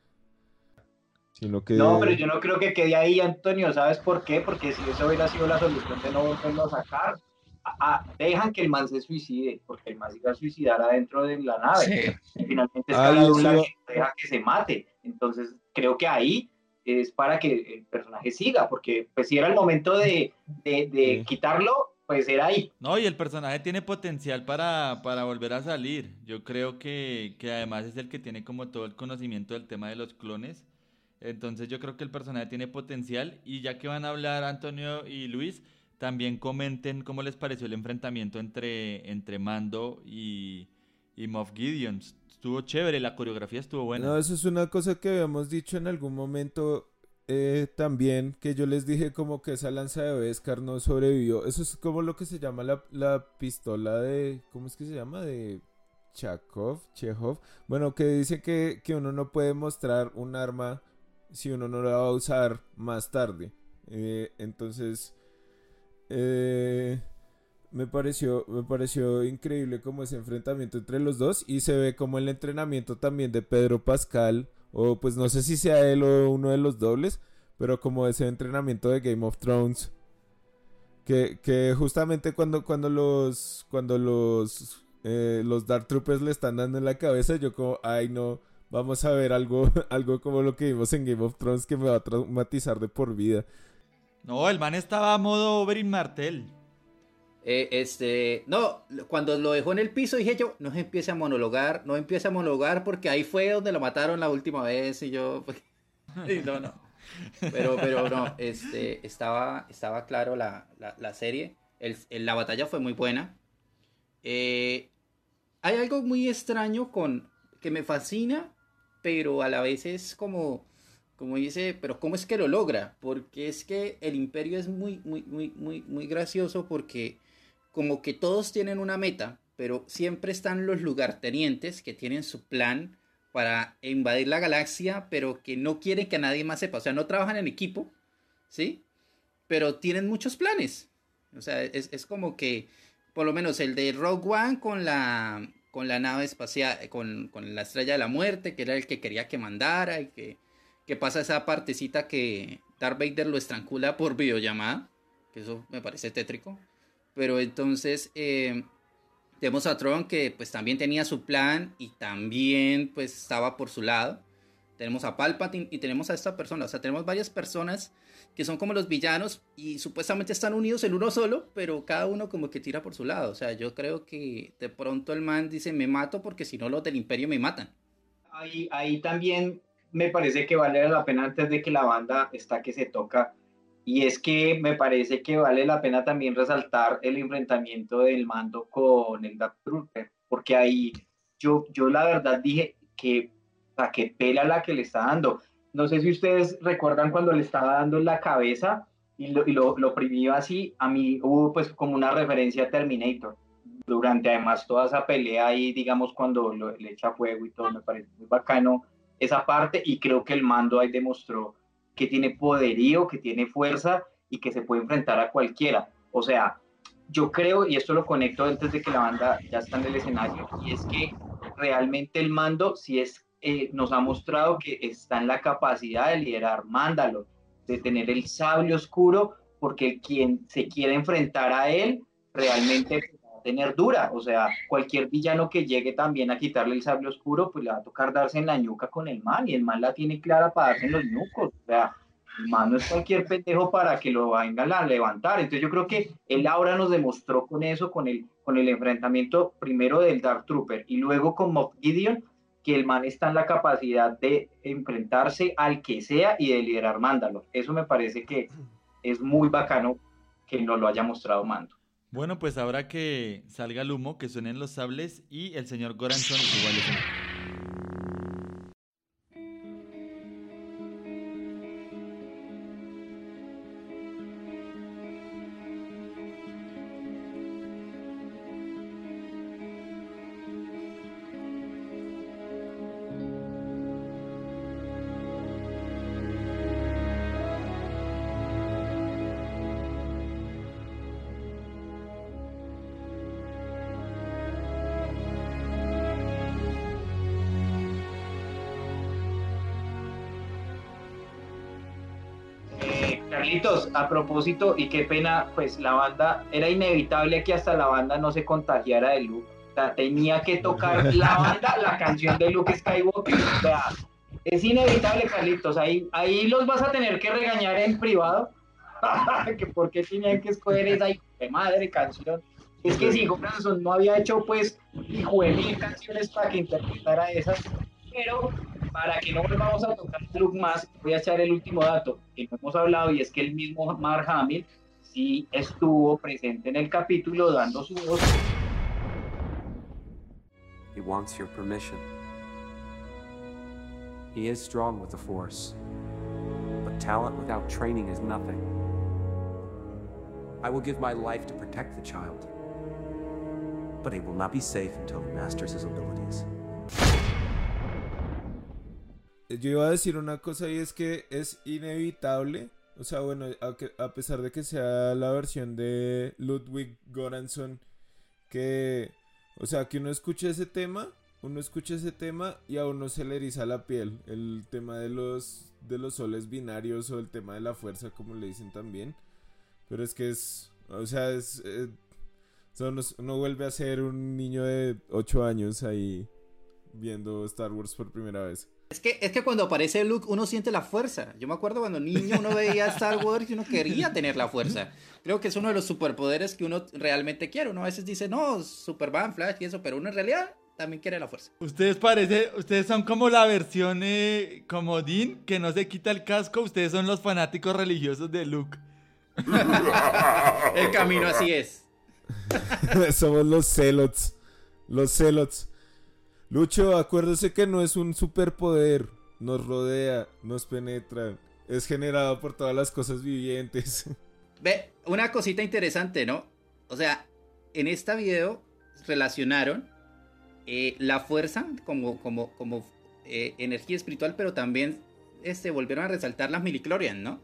Speaker 4: sino que...
Speaker 2: No, pero yo no creo que quede ahí, Antonio, ¿sabes por qué? Porque si eso hubiera sido la solución de no volverlo a sacar, a, a, dejan que el man se suicide, porque el man se iba a suicidar adentro de la nave, sí. Y finalmente Escala sí. deja que se mate, entonces creo que ahí es para que el personaje siga, porque pues si era el momento de, de, de sí. quitarlo, pues era ahí.
Speaker 1: No, y el personaje tiene potencial para, para volver a salir. Yo creo que, que además es el que tiene como todo el conocimiento del tema de los clones. Entonces yo creo que el personaje tiene potencial. Y ya que van a hablar Antonio y Luis, también comenten cómo les pareció el enfrentamiento entre, entre Mando y, y Moff Gideon. Estuvo chévere, la coreografía estuvo buena.
Speaker 4: No, eso es una cosa que habíamos dicho en algún momento eh, también, que yo les dije como que esa lanza de Beskar no sobrevivió. Eso es como lo que se llama la, la pistola de... ¿Cómo es que se llama? De Chakov, Chekhov. Bueno, que dice que, que uno no puede mostrar un arma si uno no la va a usar más tarde. Eh, entonces... Eh... Me pareció, me pareció increíble como ese enfrentamiento entre los dos y se ve como el entrenamiento también de Pedro Pascal, o pues no sé si sea él o uno de los dobles, pero como ese entrenamiento de Game of Thrones, que, que justamente cuando, cuando los cuando los eh, los Dark Troopers le están dando en la cabeza, yo como, ay no, vamos a ver algo, algo como lo que vimos en Game of Thrones que me va a traumatizar de por vida.
Speaker 1: No, el man estaba a modo Oberyn Martell.
Speaker 5: Eh, este, no, cuando lo dejó en el piso dije yo, no se empiece a monologar, no empiece a monologar porque ahí fue donde lo mataron la última vez y yo, pues, y no, no. Pero, pero no, este, estaba, estaba claro la, la, la serie, el, el, la batalla fue muy buena. Eh, hay algo muy extraño con, que me fascina, pero a la vez es como, como dice, pero ¿cómo es que lo logra? Porque es que el Imperio es muy, muy, muy, muy, muy gracioso porque como que todos tienen una meta, pero siempre están los lugartenientes que tienen su plan para invadir la galaxia, pero que no quieren que nadie más sepa. O sea, no trabajan en equipo, ¿sí? Pero tienen muchos planes. O sea, es, es como que, por lo menos el de Rogue One con la, con la nave espacial, con, con la Estrella de la Muerte, que era el que quería que mandara, y que, que pasa esa partecita que Darth Vader lo estrangula por videollamada, que eso me parece tétrico. Pero entonces eh, tenemos a Tron que pues también tenía su plan y también pues estaba por su lado. Tenemos a Palpatine y tenemos a esta persona. O sea, tenemos varias personas que son como los villanos y supuestamente están unidos en uno solo, pero cada uno como que tira por su lado. O sea, yo creo que de pronto el man dice, me mato porque si no los del Imperio me matan.
Speaker 2: Ahí, ahí también me parece que vale la pena, antes de que la banda está que se toca, y es que me parece que vale la pena también resaltar el enfrentamiento del Mando con el Dark Trooper, porque ahí yo, yo la verdad dije que, o sea, que pela la que le está dando. No sé si ustedes recuerdan cuando le estaba dando en la cabeza y lo, y lo, lo oprimió así, a mí hubo pues como una referencia a Terminator, durante además toda esa pelea ahí, digamos, cuando lo, le echa fuego y todo, me parece muy bacano esa parte, y creo que el Mando ahí demostró que tiene poderío, que tiene fuerza y que se puede enfrentar a cualquiera. O sea, yo creo, y esto lo conecto antes de que la banda ya está en el escenario, y es que realmente el Mando sí es, eh, nos ha mostrado que está en la capacidad de liderar Mandalore, de tener el sable oscuro, porque quien se quiere enfrentar a él realmente va a tener dura. O sea, cualquier villano que llegue también a quitarle el sable oscuro, pues le va a tocar darse en la ñuca con el man, y el man la tiene clara para darse en los ñucos. O sea, el man no es cualquier pendejo para que lo vengan a levantar. Entonces yo creo que él ahora nos demostró con eso, con el, con el enfrentamiento primero del Dark Trooper y luego con Moff Gideon, que el man está en la capacidad de enfrentarse al que sea y de liderar Mandalore. Eso me parece que es muy bacano que nos lo haya mostrado Mando.
Speaker 1: Bueno, pues ahora que salga el humo, que suenen los sables y el señor Goranson igual es un...
Speaker 2: Carlitos, a propósito, y qué pena, pues la banda, era inevitable que hasta la banda no se contagiara de Luke. O sea, tenía que tocar la banda la canción de Luke Skywalker. O sea, es inevitable, Carlitos. Ahí, ahí los vas a tener que regañar en privado. que por qué tenían que escoger esa hijo de madre canción. Es que si Goranson no había hecho, pues, hijo de mil canciones para que interpretara esas. Pero para que no volvamos a tocar Luke más, voy a echar el último dato que no hemos hablado, y es que el mismo Mark Hamill sí estuvo presente en el capítulo dando su voz.
Speaker 10: He wants your permission. He is strong with the Force, but talent without training is nothing. I will give my life to protect the child, but he will not be safe until he masters his abilities.
Speaker 4: Yo iba a decir una cosa, y es que es inevitable, o sea, bueno, a, que, a pesar de que sea la versión de Ludwig Göransson, que, o sea, que uno escuche ese tema, uno escucha ese tema y a uno se le eriza la piel, el tema de los, de los soles binarios o el tema de la fuerza, como le dicen también, pero es que es, o sea, es, eh, O sea, uno, uno vuelve a ser un niño de ocho años ahí viendo Star Wars por primera vez.
Speaker 5: Es que, es que cuando aparece Luke uno siente la fuerza. Yo me acuerdo cuando niño uno veía Star Wars y uno quería tener la fuerza. Creo que es uno de los superpoderes que uno realmente quiere. Uno a veces dice, no, Superman, Flash y eso, pero uno en realidad también quiere la fuerza.
Speaker 1: Ustedes parece, ustedes son como la versión eh, como Dean, que no se quita el casco. Ustedes son los fanáticos religiosos de Luke.
Speaker 5: El camino así es.
Speaker 4: Somos los Zealots. Los Zealots. Lucho, acuérdese que no es un superpoder. Nos rodea, nos penetra. Es generado por todas las cosas vivientes.
Speaker 5: Ve, una cosita interesante, ¿no? O sea, en este video relacionaron eh, la fuerza como, como, como eh, energía espiritual, pero también este, volvieron a resaltar las midichlorians, ¿no?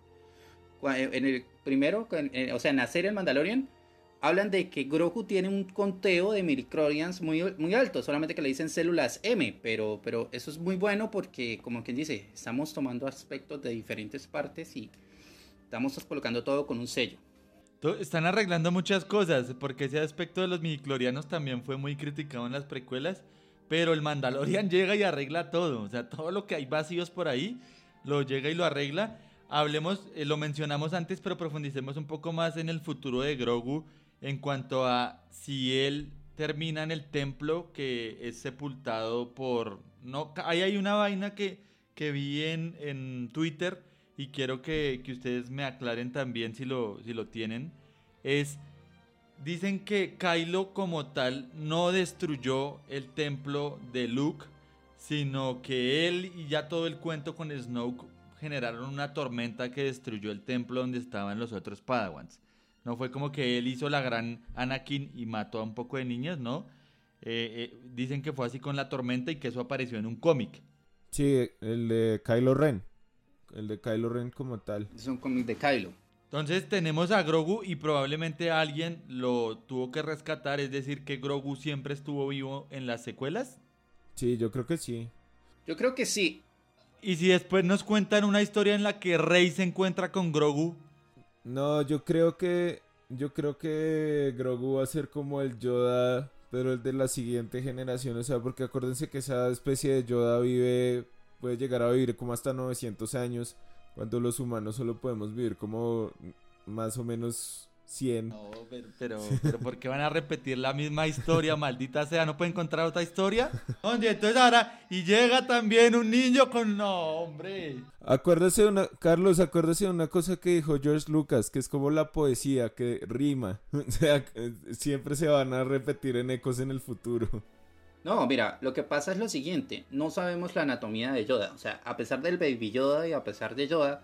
Speaker 5: En el primero, en, en, o sea, en la serie El Mandalorian, hablan de que Grogu tiene un conteo de midichlorians muy, muy alto, solamente que le dicen células M, pero, pero eso es muy bueno porque, como quien dice, estamos tomando aspectos de diferentes partes y estamos colocando todo con un sello.
Speaker 1: Están arreglando muchas cosas, porque ese aspecto de los midichlorianos también fue muy criticado en las precuelas, pero el Mandalorian llega y arregla todo, o sea, todo lo que hay vacíos por ahí, lo llega y lo arregla. Hablemos, eh, lo mencionamos antes, pero profundicemos un poco más en el futuro de Grogu, en cuanto a si él termina en el templo que es sepultado por... no, ahí hay una vaina que, que vi en, en Twitter y quiero que, que ustedes me aclaren también si lo, si lo tienen. Es, dicen que Kylo como tal no destruyó el templo de Luke, sino que él y ya todo el cuento con Snoke generaron una tormenta que destruyó el templo donde estaban los otros Padawans. No fue como que él hizo la gran Anakin y mató a un poco de niñas, ¿no? Eh, eh, dicen que fue así con la tormenta y que eso apareció en un cómic.
Speaker 4: Sí, el de Kylo Ren. El de Kylo Ren como tal.
Speaker 5: Es un cómic de Kylo.
Speaker 1: Entonces tenemos a Grogu y probablemente alguien lo tuvo que rescatar, es decir, que Grogu siempre estuvo vivo en las secuelas.
Speaker 4: Sí, yo creo que sí.
Speaker 5: Yo creo que sí.
Speaker 1: Y si después nos cuentan una historia en la que Rey se encuentra con Grogu.
Speaker 4: No, yo creo que yo creo que Grogu va a ser como el Yoda, pero el de la siguiente generación, o sea, porque acuérdense que esa especie de Yoda vive, puede llegar a vivir como hasta novecientos años, cuando los humanos solo podemos vivir como más o menos cien.
Speaker 1: No, pero, pero, pero ¿por qué van a repetir la misma historia? Maldita sea, ¿no puede encontrar otra historia? Oye, entonces ahora, y llega también un niño con... No, hombre.
Speaker 4: Acuérdese de una, Carlos, acuérdese de una cosa que dijo George Lucas, que es como la poesía, que rima. O sea, siempre se van a repetir en ecos en el futuro.
Speaker 5: No, mira, lo que pasa es lo siguiente, no sabemos la anatomía de Yoda, o sea, a pesar del Baby Yoda y a pesar de Yoda,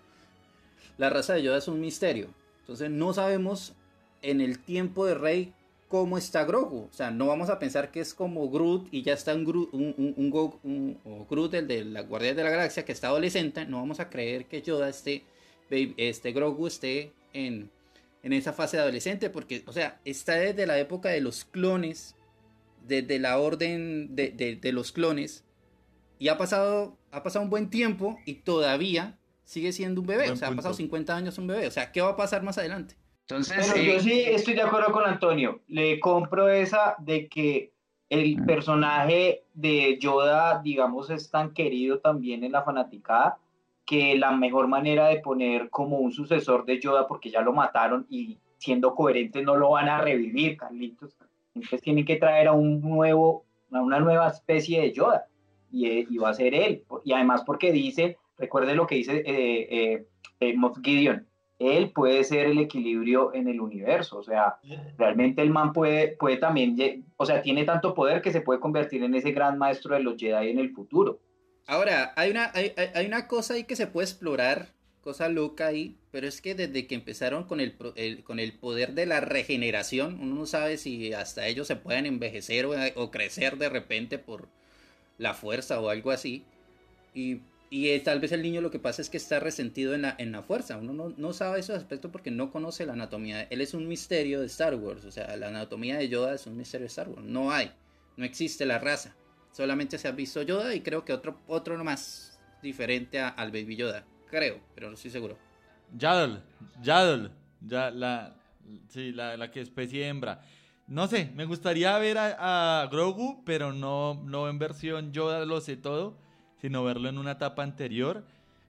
Speaker 5: la raza de Yoda es un misterio. Entonces no sabemos en el tiempo de Rey cómo está Grogu. O sea, no vamos a pensar que es como Groot y ya está un Groot, un, un, un, un, un o Groot, el de la Guardia de la Galaxia, que está adolescente. No vamos a creer que Yoda esté, este Grogu esté en, en esa fase de adolescente. Porque, o sea, está desde la época de los clones, desde la orden de, de, de los clones. Y ha pasado, ha pasado un buen tiempo y todavía... sigue siendo un bebé, buen o sea, punto. Ha pasado cincuenta años un bebé, o sea, ¿qué va a pasar más adelante?
Speaker 2: Entonces, Pero eh... yo sí estoy de acuerdo con Antonio, le compro esa de que el personaje de Yoda, digamos, es tan querido también en la fanaticada, que la mejor manera de poner como un sucesor de Yoda, porque ya lo mataron y siendo coherentes no lo van a revivir, Carlitos, entonces tienen que traer a un nuevo, a una nueva especie de Yoda, y, y va a ser él, y además porque dice... Recuerde lo que dice eh, eh, eh, Moff Gideon. Él puede ser el equilibrio en el universo. O sea, realmente el man puede, puede también... O sea, tiene tanto poder que se puede convertir en ese gran maestro de los Jedi en el futuro.
Speaker 5: Ahora, hay una, hay, hay una cosa ahí que se puede explorar, cosa loca ahí, pero es que desde que empezaron con el, el, con el poder de la regeneración, uno no sabe si hasta ellos se pueden envejecer o, o crecer de repente por la fuerza o algo así. Y... Y eh, tal vez el niño lo que pasa es que está resentido en la, en la fuerza. Uno no, no sabe esos aspectos porque no conoce la anatomía. Él es un misterio de Star Wars. O sea, la anatomía de Yoda es un misterio de Star Wars. No hay. No existe la raza. Solamente se ha visto Yoda y creo que otro, otro más diferente a, al Baby Yoda. Creo, pero no estoy seguro.
Speaker 1: Yaddle. Yaddle. Ya, la, sí, la, la que especie hembra. no sé, me gustaría ver a, a Grogu, pero no, no en versión Yoda lo sé todo, sino verlo en una etapa anterior.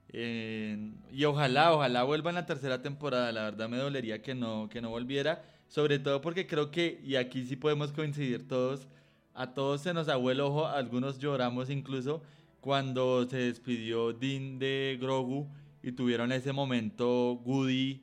Speaker 1: Eh, y ojalá, ojalá vuelva en la tercera temporada. La verdad me dolería que no, que no volviera, sobre todo porque creo que, y aquí sí podemos coincidir todos, a todos se nos abuela el ojo, algunos lloramos incluso cuando se despidió Din de Grogu y tuvieron ese momento Woody,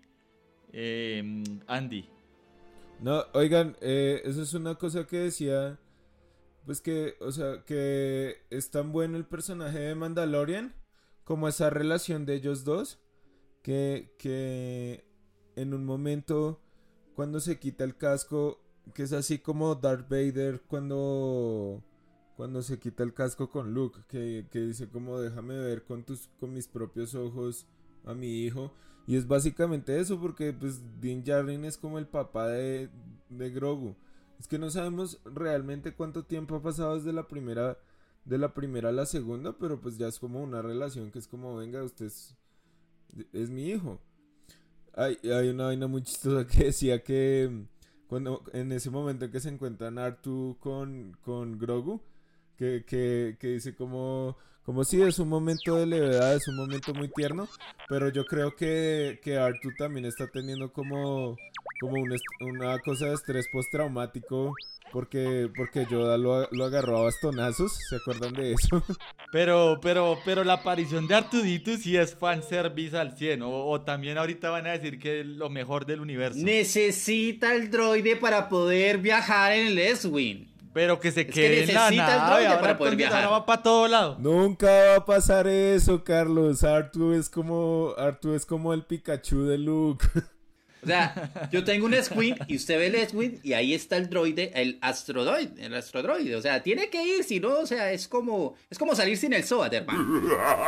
Speaker 1: eh, Andy.
Speaker 4: No, oigan, eh, eso es una cosa que decía, pues que, o sea, que es tan bueno el personaje de Mandalorian como esa relación de ellos dos, que, que en un momento cuando se quita el casco, que es así como Darth Vader cuando, cuando se quita el casco con Luke, que, que dice como déjame ver con, tus, con mis propios ojos a mi hijo. Y es básicamente eso, porque pues Din Djarin es como el papá de, de Grogu. Es que no sabemos realmente cuánto tiempo ha pasado desde la primera, de la primera a la segunda, pero pues ya es como una relación que es como, venga, usted es, es mi hijo. Hay, hay una vaina muy chistosa que decía que cuando en ese momento en que se encuentran Artu con, con Grogu, que, que, que dice como... Como si es un momento de levedad, es un momento muy tierno, pero yo creo que, que Artu también está teniendo como, como un est- una cosa de estrés postraumático porque, porque Yoda lo, lo agarró a bastonazos, ¿se acuerdan de eso?
Speaker 1: Pero, pero, pero la aparición de Artudito sí es fanservice al cien, o, o también ahorita van a decir que es lo mejor del universo.
Speaker 5: Necesita el droide para poder viajar en el S-Wing.
Speaker 1: Pero que se
Speaker 5: Es que
Speaker 1: quede en la
Speaker 5: necesita el
Speaker 1: nave,
Speaker 5: droide
Speaker 1: ahora
Speaker 5: para poder
Speaker 1: entonces
Speaker 5: viajar.
Speaker 1: ahora va para todo lado.
Speaker 4: Nunca va a pasar eso, Carlos. Artu es como, Artu es como el Pikachu de Luke.
Speaker 5: O sea, yo tengo un S-Wing y usted ve el S-Wing y ahí está el droide, el astrodroide, el astrodroide. O sea, tiene que ir, si no, o sea, es como, es como salir sin el SOAT, hermano.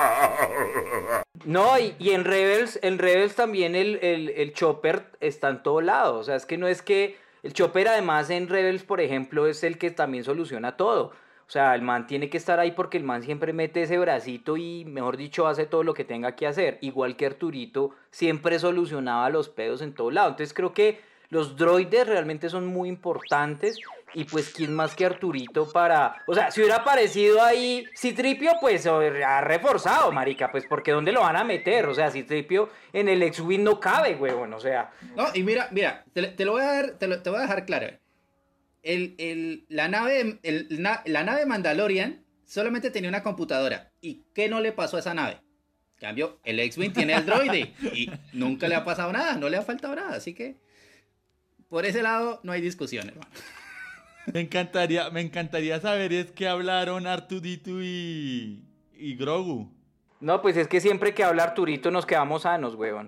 Speaker 2: No, y, y en Rebels, en Rebels también el, el, el Chopper está en todo lado. O sea, es que no es que... El Chopper además en Rebels, por ejemplo, es el que también soluciona todo. O sea, el man tiene que estar ahí porque el man siempre mete ese bracito y, mejor dicho, hace todo lo que tenga que hacer. Igual que Arturito siempre solucionaba los pedos en todo lado. Entonces creo que los droides realmente son muy importantes. Y pues, ¿quién más que Arturito para...? O sea, si hubiera aparecido ahí C-Tripio, pues ha reforzado, marica. Pues, porque ¿dónde lo van a meter? O sea, C-Tripio en el X-Wing no cabe, huevón, o sea...
Speaker 5: No, y mira, mira, te, te lo voy a dar, te, lo, te voy a dejar claro. El, el, la, nave, el, na, la nave Mandalorian solamente tenía una computadora. ¿Y qué no le pasó a esa nave? En cambio, el X-Wing tiene el droide y nunca le ha pasado nada, no le ha faltado nada. Así que, por ese lado, no hay discusión, hermano.
Speaker 1: Me encantaría, me encantaría saber es que hablaron Artudito y, y Grogu.
Speaker 2: No, pues es que siempre que habla Arturito nos quedamos sanos, huevón.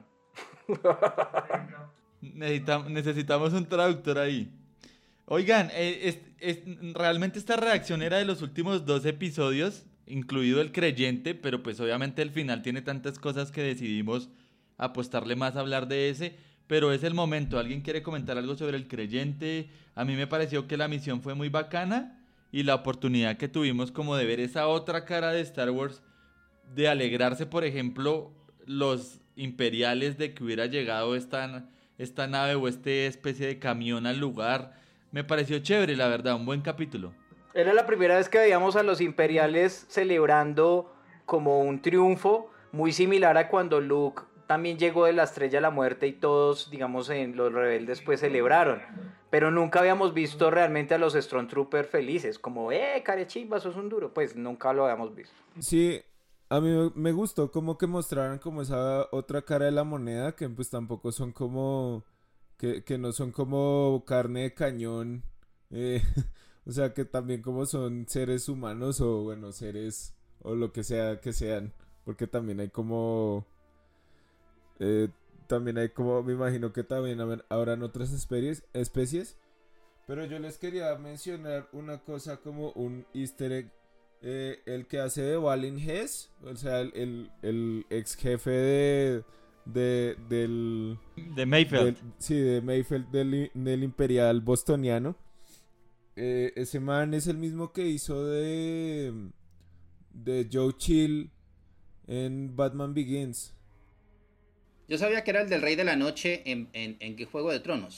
Speaker 1: Necesitamos, necesitamos un traductor ahí. Oigan, eh, es, es, realmente esta reacción era de los últimos dos episodios, incluido el creyente, pero pues obviamente el final tiene tantas cosas que decidimos apostarle más a hablar de ese. Pero es el momento. ¿Alguien quiere comentar algo sobre el creyente? A mí me pareció que la misión fue muy bacana y la oportunidad que tuvimos como de ver esa otra cara de Star Wars, de alegrarse, por ejemplo, los imperiales de que hubiera llegado esta, esta nave o esta especie de camión al lugar. Me pareció chévere, la verdad, un buen capítulo.
Speaker 2: Era la primera vez que veíamos a los imperiales celebrando como un triunfo, muy similar a cuando Luke también llegó de la Estrella de la Muerte y todos, digamos, en los rebeldes pues celebraron. Pero nunca habíamos visto realmente a los Stormtroopers felices, como, eh, carechimba, sos un duro. Pues nunca lo habíamos visto.
Speaker 4: Sí, a mí me gustó como que mostraran como esa otra cara de la moneda, que pues tampoco son como, que, que no son como carne de cañón, eh, o sea que también como son seres humanos o bueno, seres o lo que sea que sean, porque también hay como... Eh, también hay como, me imagino que también habrán otras especies, especies. Pero yo les quería mencionar una cosa como un easter egg. Eh, el que hace de Valin Hess, o sea, el, el, el ex jefe de, de del...
Speaker 1: De Mayfeld.
Speaker 4: Del, sí, de Mayfeld del, del Imperial Bostoniano. Eh, ese man es el mismo que hizo de, de Joe Chill en Batman Begins.
Speaker 5: Yo sabía que era el del Rey de la Noche en, en, en Juego de Tronos.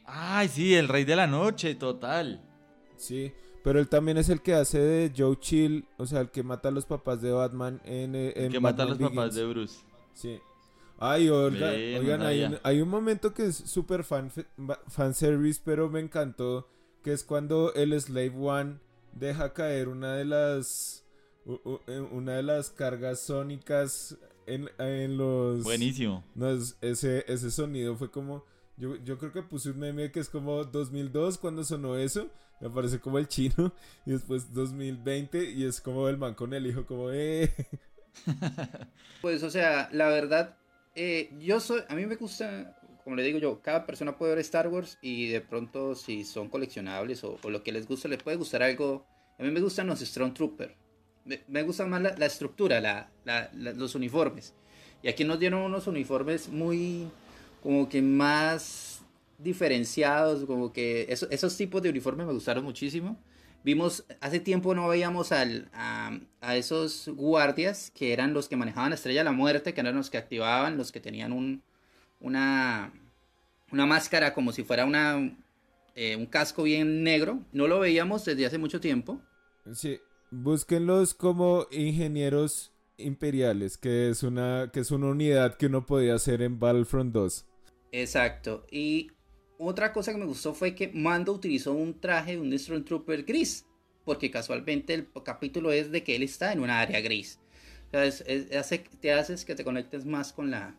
Speaker 1: Ay, sí, el Rey de la Noche, total.
Speaker 4: Sí, pero él también es el que hace de Joe Chill, o sea, el que mata a los papás de Batman en, en
Speaker 1: El que
Speaker 4: Batman
Speaker 1: mata a los
Speaker 4: Begins.
Speaker 1: papás de Bruce.
Speaker 4: Sí. Ay, oiga,
Speaker 1: Ve, no
Speaker 4: oigan, hay
Speaker 1: sabía.
Speaker 4: un, hay un momento que es súper fan, fanservice, pero me encantó, que es cuando el Slave One deja caer una de las u- u- una de las cargas sónicas en, en los...
Speaker 1: Buenísimo.
Speaker 4: No, es- ese, ese sonido fue como... Yo, yo creo que puse un meme que es como dos mil dos cuando sonó eso, me parece como el chino, y después dos mil veinte y es como el man con el hijo como eh...
Speaker 5: Pues, o sea, la verdad, eh, yo soy, a mí me gusta, como le digo yo, cada persona puede ver Star Wars y de pronto si son coleccionables o, o lo que les gusta, les puede gustar algo. A mí me gustan los Stormtroopers, me, me gusta más la, la estructura, la, la, la- los uniformes. Y aquí nos dieron unos uniformes muy, como que más diferenciados, como que eso- esos tipos de uniformes me gustaron muchísimo. Vimos, hace tiempo no veíamos al, a, a esos guardias que eran los que manejaban la Estrella de la Muerte, que eran los que activaban, los que tenían un, una, una máscara como si fuera una, eh, un casco bien negro. No lo veíamos desde hace mucho tiempo.
Speaker 4: Sí, búsquenlos como ingenieros imperiales, que es una que es una unidad que uno podía hacer en Battlefront dos.
Speaker 5: Exacto. Y otra cosa que me gustó fue que Mando utilizó un traje de un Stormtrooper gris, porque casualmente el capítulo es de que él está en una área gris. O sea, es- es- hace, te haces que te conectes más con la,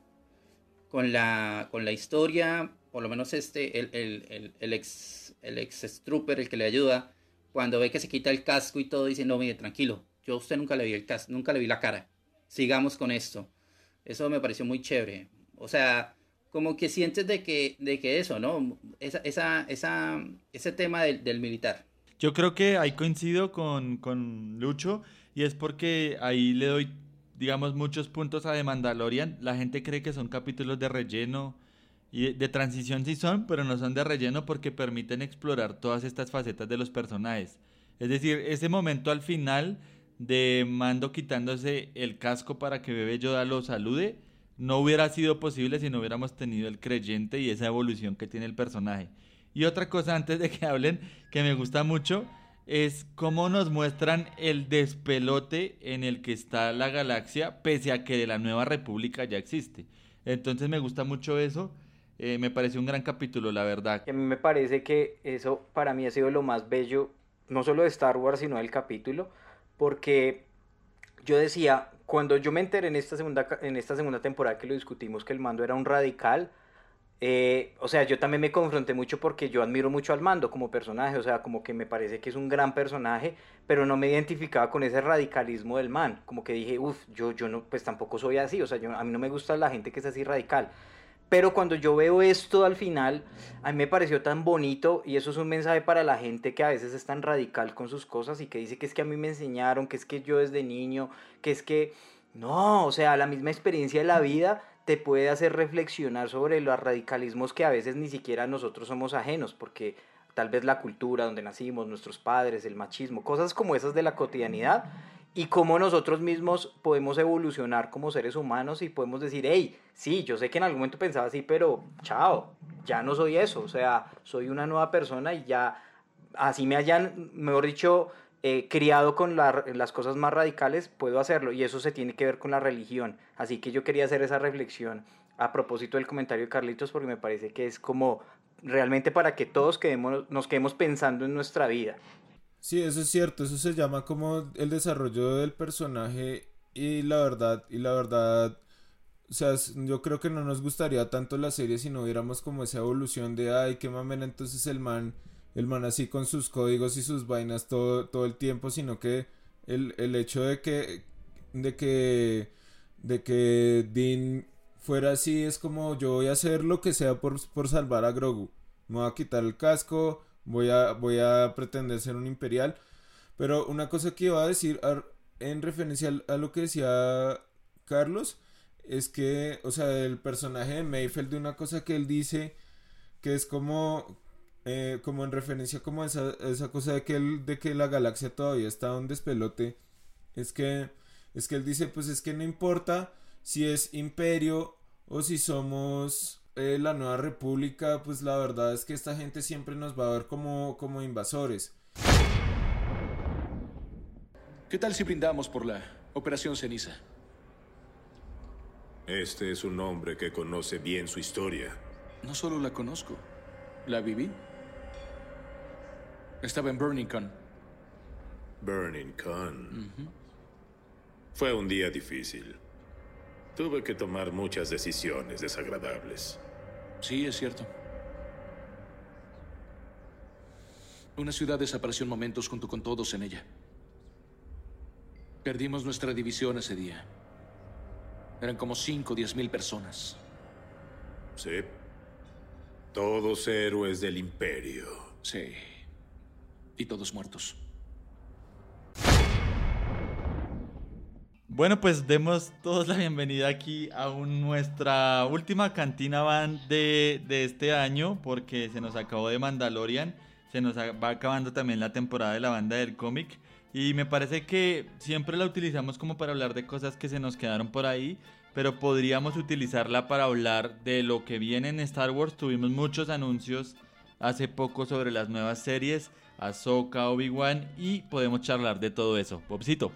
Speaker 5: con la, con la historia, por lo menos este, el, el, el, el ex, el ex Trooper, el que le ayuda, cuando ve que se quita el casco y todo, dice, no, mire, tranquilo, yo a usted nunca le vi el casco, nunca le vi la cara, sigamos con esto. Eso me pareció muy chévere. O sea, como que sientes de que, de que eso, ¿no? Esa, esa, esa, ese tema del, del militar.
Speaker 1: Yo creo que ahí coincido con, con Lucho y es porque ahí le doy, digamos, muchos puntos a The Mandalorian. La gente cree que son capítulos de relleno y de, de transición sí son, pero no son de relleno porque permiten explorar todas estas facetas de los personajes. Es decir, ese momento al final de Mando quitándose el casco para que Bebé Yoda lo salude, no hubiera sido posible si no hubiéramos tenido el creyente y esa evolución que tiene el personaje. Y otra cosa antes de que hablen que me gusta mucho es cómo nos muestran el despelote en el que está la galaxia pese a que de la Nueva República ya existe. Entonces me gusta mucho eso, eh, me pareció un gran capítulo, la verdad.
Speaker 2: Y a mí me parece que eso para mí ha sido lo más bello, no solo de Star Wars, sino del capítulo, porque yo decía, cuando yo me enteré en esta segunda, ca- en esta segunda temporada que lo discutimos, que el Mando era un radical, eh, o sea, yo también me confronté mucho porque yo admiro mucho al Mando como personaje, o sea, como que me parece que es un gran personaje, pero no me identificaba con ese radicalismo del man, como que dije, uff, yo, yo no, pues tampoco soy así, o sea, yo, a mí no me gusta la gente que es así radical. Pero cuando yo veo esto al final, a mí me pareció tan bonito y eso es un mensaje para la gente que a veces es tan radical con sus cosas y que dice que es que a mí me enseñaron, que es que yo desde niño, que es que... No, o sea, la misma experiencia de la vida te puede hacer reflexionar sobre los radicalismos que a veces ni siquiera nosotros somos ajenos, porque tal vez la cultura donde nacimos, nuestros padres, el machismo, cosas como esas de la cotidianidad y cómo nosotros mismos podemos evolucionar como seres humanos y podemos decir, hey, sí, yo sé que en algún momento pensaba así, pero chao, ya no soy eso, o sea, soy una nueva persona y ya, así me hayan, mejor dicho, eh, criado con la- las cosas más radicales, puedo hacerlo y eso se tiene que ver con la religión, así que yo quería hacer esa reflexión a propósito del comentario de Carlitos porque me parece que es como realmente para que todos quedemos, nos quedemos pensando en nuestra vida.
Speaker 4: Sí, eso es cierto, eso se llama como el desarrollo del personaje y la verdad, y la verdad, o sea, es- yo creo que no nos gustaría tanto la serie si no viéramos como esa evolución de, ay, qué mamera, entonces el man, el man así con sus códigos y sus vainas todo, todo el tiempo, sino que el, el hecho de que, de que, de que Dean fuera así es como yo voy a hacer lo que sea por, por salvar a Grogu, me voy a quitar el casco, voy a, voy a pretender ser un imperial, pero una cosa que iba a decir a- en referencia al- a lo que decía Carlos, es que, o sea, el personaje de Mayfeld, de una cosa que él dice, que es como, eh, como en referencia como a esa, esa cosa de que, él, de que la galaxia todavía está un despelote, es que, es que él dice, pues es que no importa si es imperio o si somos, eh, la Nueva República, pues la verdad es que esta gente siempre nos va a ver como, como invasores.
Speaker 11: ¿Qué tal si brindamos por la Operación Ceniza?
Speaker 12: Este es un hombre que conoce bien su historia.
Speaker 11: No solo la conozco, la viví. Estaba en Burning Con.
Speaker 12: Burning Con. Uh-huh. Fue un día difícil. Tuve que tomar muchas decisiones desagradables.
Speaker 11: Sí, es cierto. Una ciudad desapareció en momentos junto con todos en ella. Perdimos nuestra división ese día. Eran como cinco o diez mil personas.
Speaker 12: Sí. Todos héroes del Imperio.
Speaker 11: Sí. Y todos muertos.
Speaker 1: Bueno, pues demos todos la bienvenida aquí a un, nuestra última Cantina Band de, de este año, porque se nos acabó de Mandalorian, se nos va acabando también la temporada de la banda del cómic, y me parece que siempre la utilizamos como para hablar de cosas que se nos quedaron por ahí, pero podríamos utilizarla para hablar de lo que viene en Star Wars. Tuvimos muchos anuncios hace poco sobre las nuevas series, Ahsoka, Obi-Wan, y podemos charlar de todo eso. Bobcito.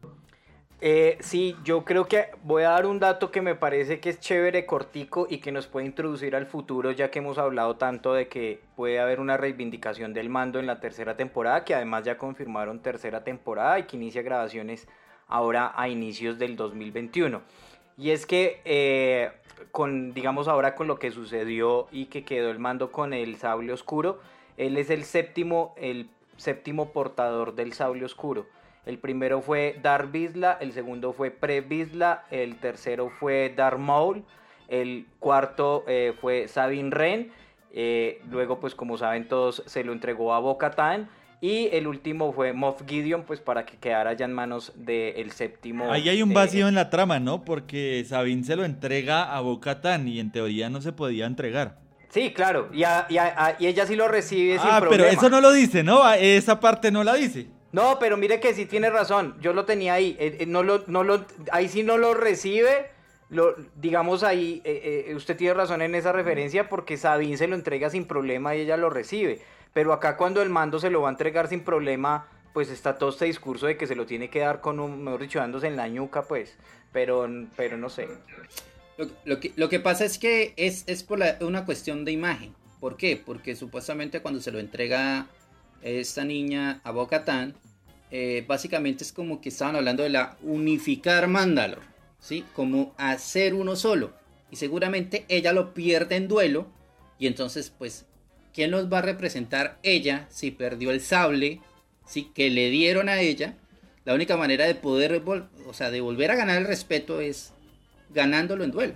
Speaker 2: Eh, sí, yo creo que voy a dar un dato que me parece que es chévere, cortico y que nos puede introducir al futuro, ya que hemos hablado tanto de que puede haber una reivindicación del mando en la tercera temporada, que además ya confirmaron tercera temporada y que inicia grabaciones ahora a inicios del dos mil veintiuno. Y es que, eh, con, digamos ahora con lo que sucedió y que quedó el mando con el sable oscuro, él es el séptimo, el séptimo portador del sable oscuro. El primero fue Darth Vizsla, el segundo fue Pre Vizsla, el tercero fue Darth Maul, el cuarto eh, fue Sabine Wren, eh, luego pues como saben todos se lo entregó a Bo-Katan, y el último fue Moff Gideon, pues para que quedara ya en manos del séptimo.
Speaker 1: Ahí hay un
Speaker 2: eh,
Speaker 1: vacío en la trama, ¿no? Porque Sabine se lo entrega a Bo-Katan y en teoría no se podía entregar.
Speaker 2: Sí, claro, y, a, y, a, y ella sí lo recibe sin
Speaker 1: ah,
Speaker 2: problema.
Speaker 1: Ah, pero eso no lo dice, ¿no? Esa parte no la dice.
Speaker 2: No, pero mire que sí tiene razón, yo lo tenía ahí, eh, eh, no lo, no lo, ahí sí no lo recibe, lo, digamos ahí, eh, eh, usted tiene razón en esa referencia porque Sabine se lo entrega sin problema y ella lo recibe, pero acá cuando el mando se lo va a entregar sin problema, pues está todo este discurso de que se lo tiene que dar con un, mejor dicho, dándose en la ñuca, pues, pero, pero no sé.
Speaker 5: Lo, lo, que, lo que pasa es que es, es por la, una cuestión de imagen, ¿por qué? Porque supuestamente cuando se lo entrega esta niña a Bo-Katan, eh, básicamente es como que estaban hablando de la unificar Mandalore, ¿sí? Como hacer uno solo, y seguramente ella lo pierde en duelo, y entonces pues ¿quién los va a representar ella si perdió el sable, ¿sí? Que le dieron a ella? La única manera de poder, o sea, de volver a ganar el respeto es ganándolo en duelo,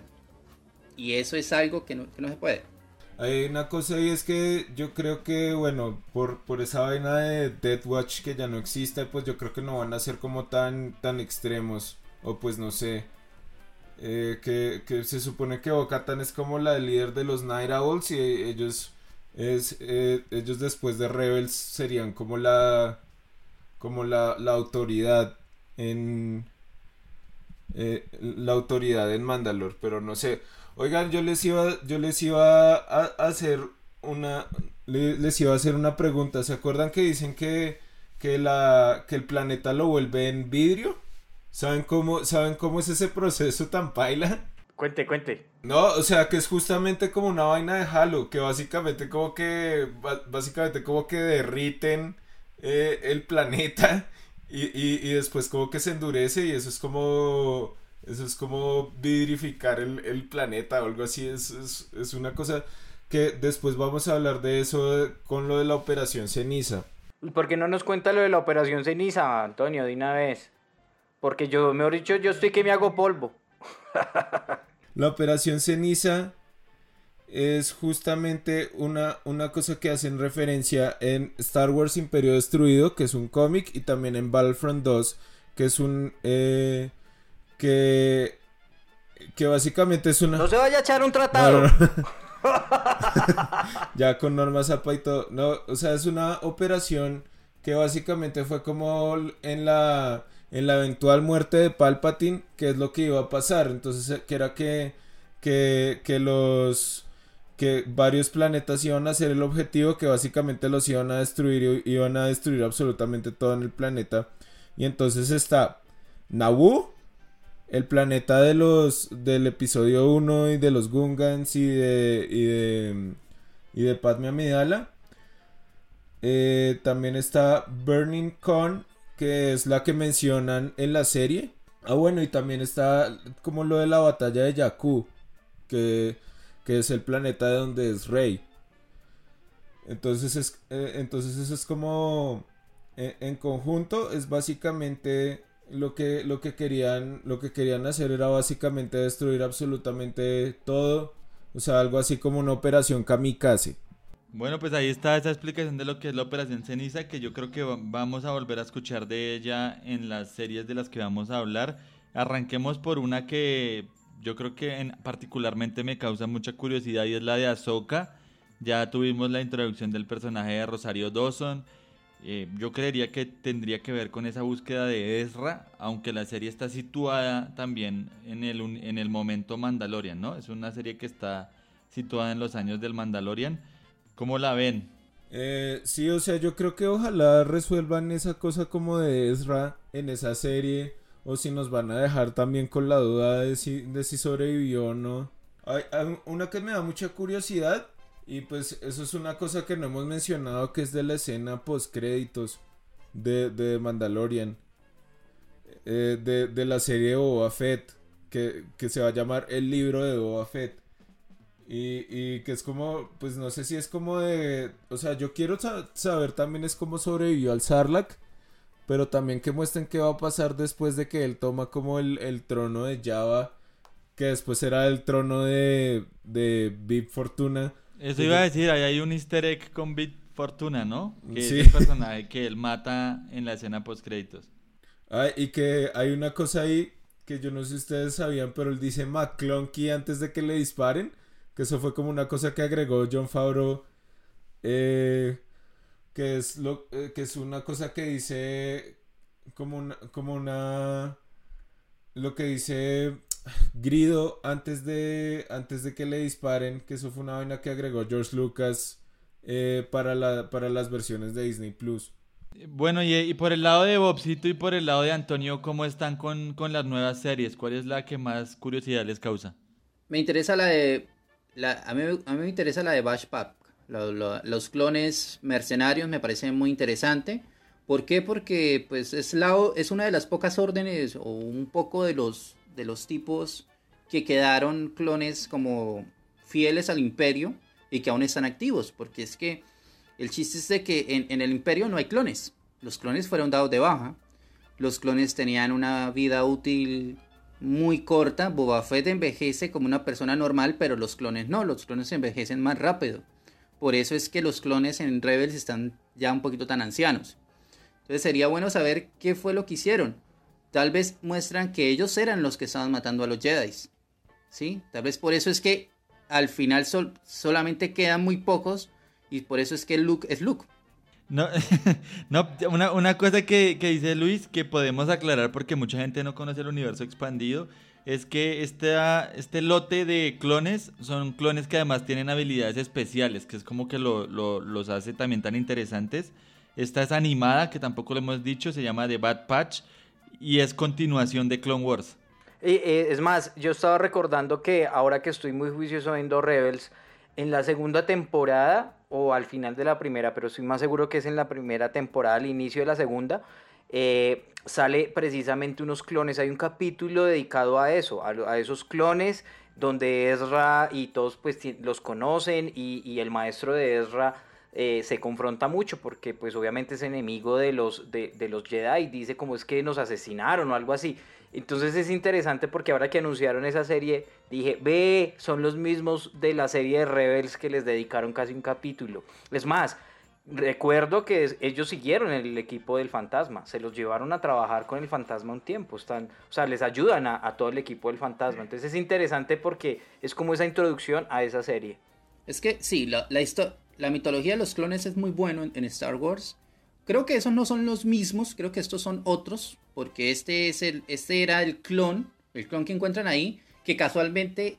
Speaker 5: y eso es algo que no, que no se puede.
Speaker 4: Hay una cosa y es que yo creo que, bueno, por, por esa vaina de Death Watch que ya no existe, pues yo creo que no van a ser como tan, tan extremos, o pues no sé, eh, que, que se supone que Bo-Katan es como la líder de los Night Owls y ellos, es, eh, ellos después de Rebels serían como la, como la, la autoridad en, eh, la autoridad en Mandalore, pero no sé. Oigan, yo les iba, yo les iba a, a hacer una, les iba a hacer una pregunta. ¿Se acuerdan que dicen que, que la, que el planeta lo vuelve en vidrio? ¿Saben cómo, saben cómo es ese proceso tan paila?
Speaker 2: Cuente, cuente.
Speaker 4: No, o sea que es justamente como una vaina de Halo, que básicamente como que, básicamente como que derriten eh, el planeta y, y, y después como que se endurece y eso es como... Eso es como vidrificar el, el planeta o algo así. Es, es, es una cosa que después vamos a hablar de eso con lo de la Operación Ceniza.
Speaker 2: ¿Y por qué no nos cuenta lo de la Operación Ceniza, Antonio, de una vez? Porque yo, mejor dicho, yo estoy que me hago polvo.
Speaker 4: La Operación Ceniza es justamente una, una cosa que hacen referencia en Star Wars Imperio Destruido, que es un cómic, y también en Battlefront dos, que es un... Eh, que que básicamente es una...
Speaker 2: No se vaya a echar un tratado.
Speaker 4: No, no, no. Ya con normas A P A y todo. No, o sea, es una operación que básicamente fue como en la en la eventual muerte de Palpatine, que es lo que iba a pasar. Entonces, que era que que, que los que varios planetas iban a ser el objetivo, que básicamente los iban a destruir, iban a destruir absolutamente todo en el planeta. Y entonces está Naboo, el planeta de los del episodio uno y de los Gungans y de y de, y de Padme Amidala. Eh, también está Burning Con, que es la que mencionan en la serie. Ah, bueno, y también está como lo de la batalla de Jakku, que, que es el planeta de donde es Rey. Entonces es, eh, entonces eso es como en, en conjunto es básicamente lo que lo que querían lo que querían hacer era básicamente destruir absolutamente todo, o sea, algo así como una operación kamikaze.
Speaker 1: Bueno, pues ahí está esa explicación de lo que es la Operación Ceniza, que yo creo que vamos a volver a escuchar de ella en las series de las que vamos a hablar. Arranquemos por una que yo creo que en, particularmente me causa mucha curiosidad, y es la de Ahsoka. Ya tuvimos la introducción del personaje de Rosario Dawson. Eh, yo creería que tendría que ver con esa búsqueda de Ezra, aunque la serie está situada también en el, en el momento Mandalorian, ¿no? Es una serie que está situada en los años del Mandalorian. ¿Cómo la ven?
Speaker 4: Eh, sí, o sea, yo creo que ojalá resuelvan esa cosa como de Ezra en esa serie, o si nos van a dejar también con la duda de si, de si sobrevivió o no. Hay, hay una que me da mucha curiosidad, y pues eso es una cosa que no hemos mencionado, que es de la escena post créditos de, de Mandalorian, eh, de, de la serie de Boba Fett, que, que se va a llamar El Libro de Boba Fett. Y, y que es como, pues no sé si es como de, o sea, yo quiero sa- saber también es cómo sobrevivió al Sarlacc, pero también que muestren qué va a pasar después de que él toma como el, el trono de Jabba, que después era el trono de, de Bib Fortuna.
Speaker 1: Eso iba a decir, ahí hay un easter egg con Bib Fortuna, ¿no? Que
Speaker 4: Sí.
Speaker 1: es el personaje que él mata en la escena post créditos.
Speaker 4: Ah, y que hay una cosa ahí que yo no sé si ustedes sabían, pero él dice McClunky antes de que le disparen. Que eso fue como una cosa que agregó Jon Favreau, eh, que es lo eh, que es una cosa que dice como una, como una lo que dice Grido antes de antes de que le disparen, que eso fue una vaina que agregó George Lucas eh, para la para las versiones de Disney Plus.
Speaker 1: Bueno, y, y por el lado de Bobcito y por el lado de Antonio, ¿cómo están con, con las nuevas series? ¿Cuál es la que más curiosidad les causa?
Speaker 5: Me interesa la de... La, a, mí, a mí me interesa la de Bash Pack. Lo, lo, los clones mercenarios me parece muy interesante. ¿Por qué? Porque pues es, la, es una de las pocas órdenes o un poco de los, de los tipos que quedaron clones como fieles al imperio y que aún están activos. Porque es que el chiste es de que en, en el imperio no hay clones. Los clones fueron dados de baja. Los clones tenían una vida útil muy corta. Boba Fett envejece como una persona normal, pero los clones no, los clones envejecen más rápido. Por eso es que los clones en Rebels están ya un poquito tan ancianos. Entonces sería bueno saber qué fue lo que hicieron. Tal vez muestran que ellos eran los que estaban matando a los Jedi, ¿sí? Tal vez por eso es que al final sol- solamente quedan muy pocos, y por eso es que Luke es Luke.
Speaker 1: No, no una, una cosa que, que dice Luis, que podemos aclarar porque mucha gente no conoce el universo expandido, es que este, este lote de clones son clones que además tienen habilidades especiales, que es como que lo, lo, los hace también tan interesantes. Esta es animada, que tampoco lo hemos dicho, se llama The Bad Batch y es continuación de Clone Wars.
Speaker 2: Eh, eh, es más, yo estaba recordando que ahora que estoy muy juicioso viendo Rebels, en la segunda temporada o al final de la primera, pero estoy más seguro que es en la primera temporada, al inicio de la segunda, eh, sale precisamente unos clones. Hay un capítulo dedicado a eso, a, a esos clones, donde Ezra y todos pues los conocen, y, y el maestro de Ezra eh, se confronta mucho porque pues obviamente es enemigo de los, de, de los Jedi, dice como es que nos asesinaron o algo así. Entonces es interesante porque ahora que anunciaron esa serie, dije, ve, son los mismos de la serie de Rebels que les dedicaron casi un capítulo. Es más, recuerdo que es, ellos siguieron el equipo del Fantasma, se los llevaron a trabajar con el Fantasma un tiempo, están, o sea, les ayudan a, a todo el equipo del Fantasma. Entonces es interesante porque es como esa introducción a esa serie.
Speaker 5: Es que sí, la, la, histo- la mitología de los clones es muy bueno en, en Star Wars. Creo que esos no son los mismos, creo que estos son otros, porque este es el, este era el clon, el clon que encuentran ahí, que casualmente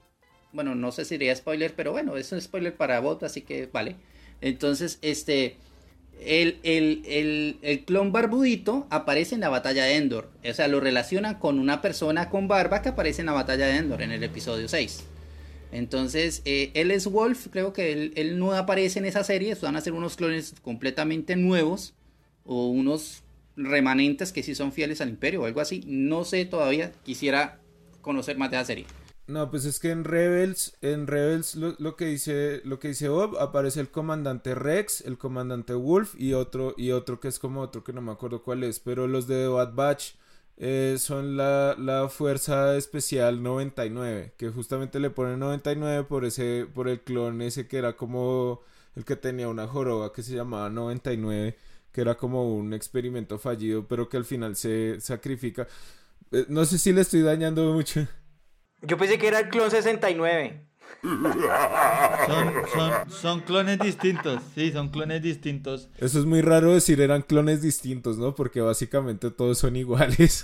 Speaker 5: bueno, no sé si sería spoiler, pero bueno, es un spoiler para bot, así que vale. Entonces, este, el, el, el, el clon barbudito aparece en la batalla de Endor. O sea, lo relacionan con una persona con barba que aparece en la batalla de Endor en el episodio seis. Entonces, eh, él es Wolf, creo que él, él no aparece en esa serie. Van a ser unos clones completamente nuevos o unos remanentes que sí son fieles al Imperio o algo así. No sé todavía, quisiera conocer más de la serie.
Speaker 4: No, pues es que en Rebels, en Rebels lo, lo que dice, lo que dice Bob, aparece el comandante Rex, el comandante Wolf y otro, y otro que es como otro que no me acuerdo cuál es, pero los de The Bad Batch eh, son la, la Fuerza Especial noventa y nueve, que justamente le ponen noventa y nueve por ese, por el clon ese que era como el que tenía una joroba que se llamaba noventa y nueve, que era como un experimento fallido, pero que al final se sacrifica. Eh, no sé si le estoy dañando mucho.
Speaker 2: Yo pensé que era el clon sesenta y nueve.
Speaker 1: Son, son, son clones distintos, sí, son clones distintos.
Speaker 4: Eso es muy raro decir eran clones distintos, ¿no? Porque básicamente todos son iguales.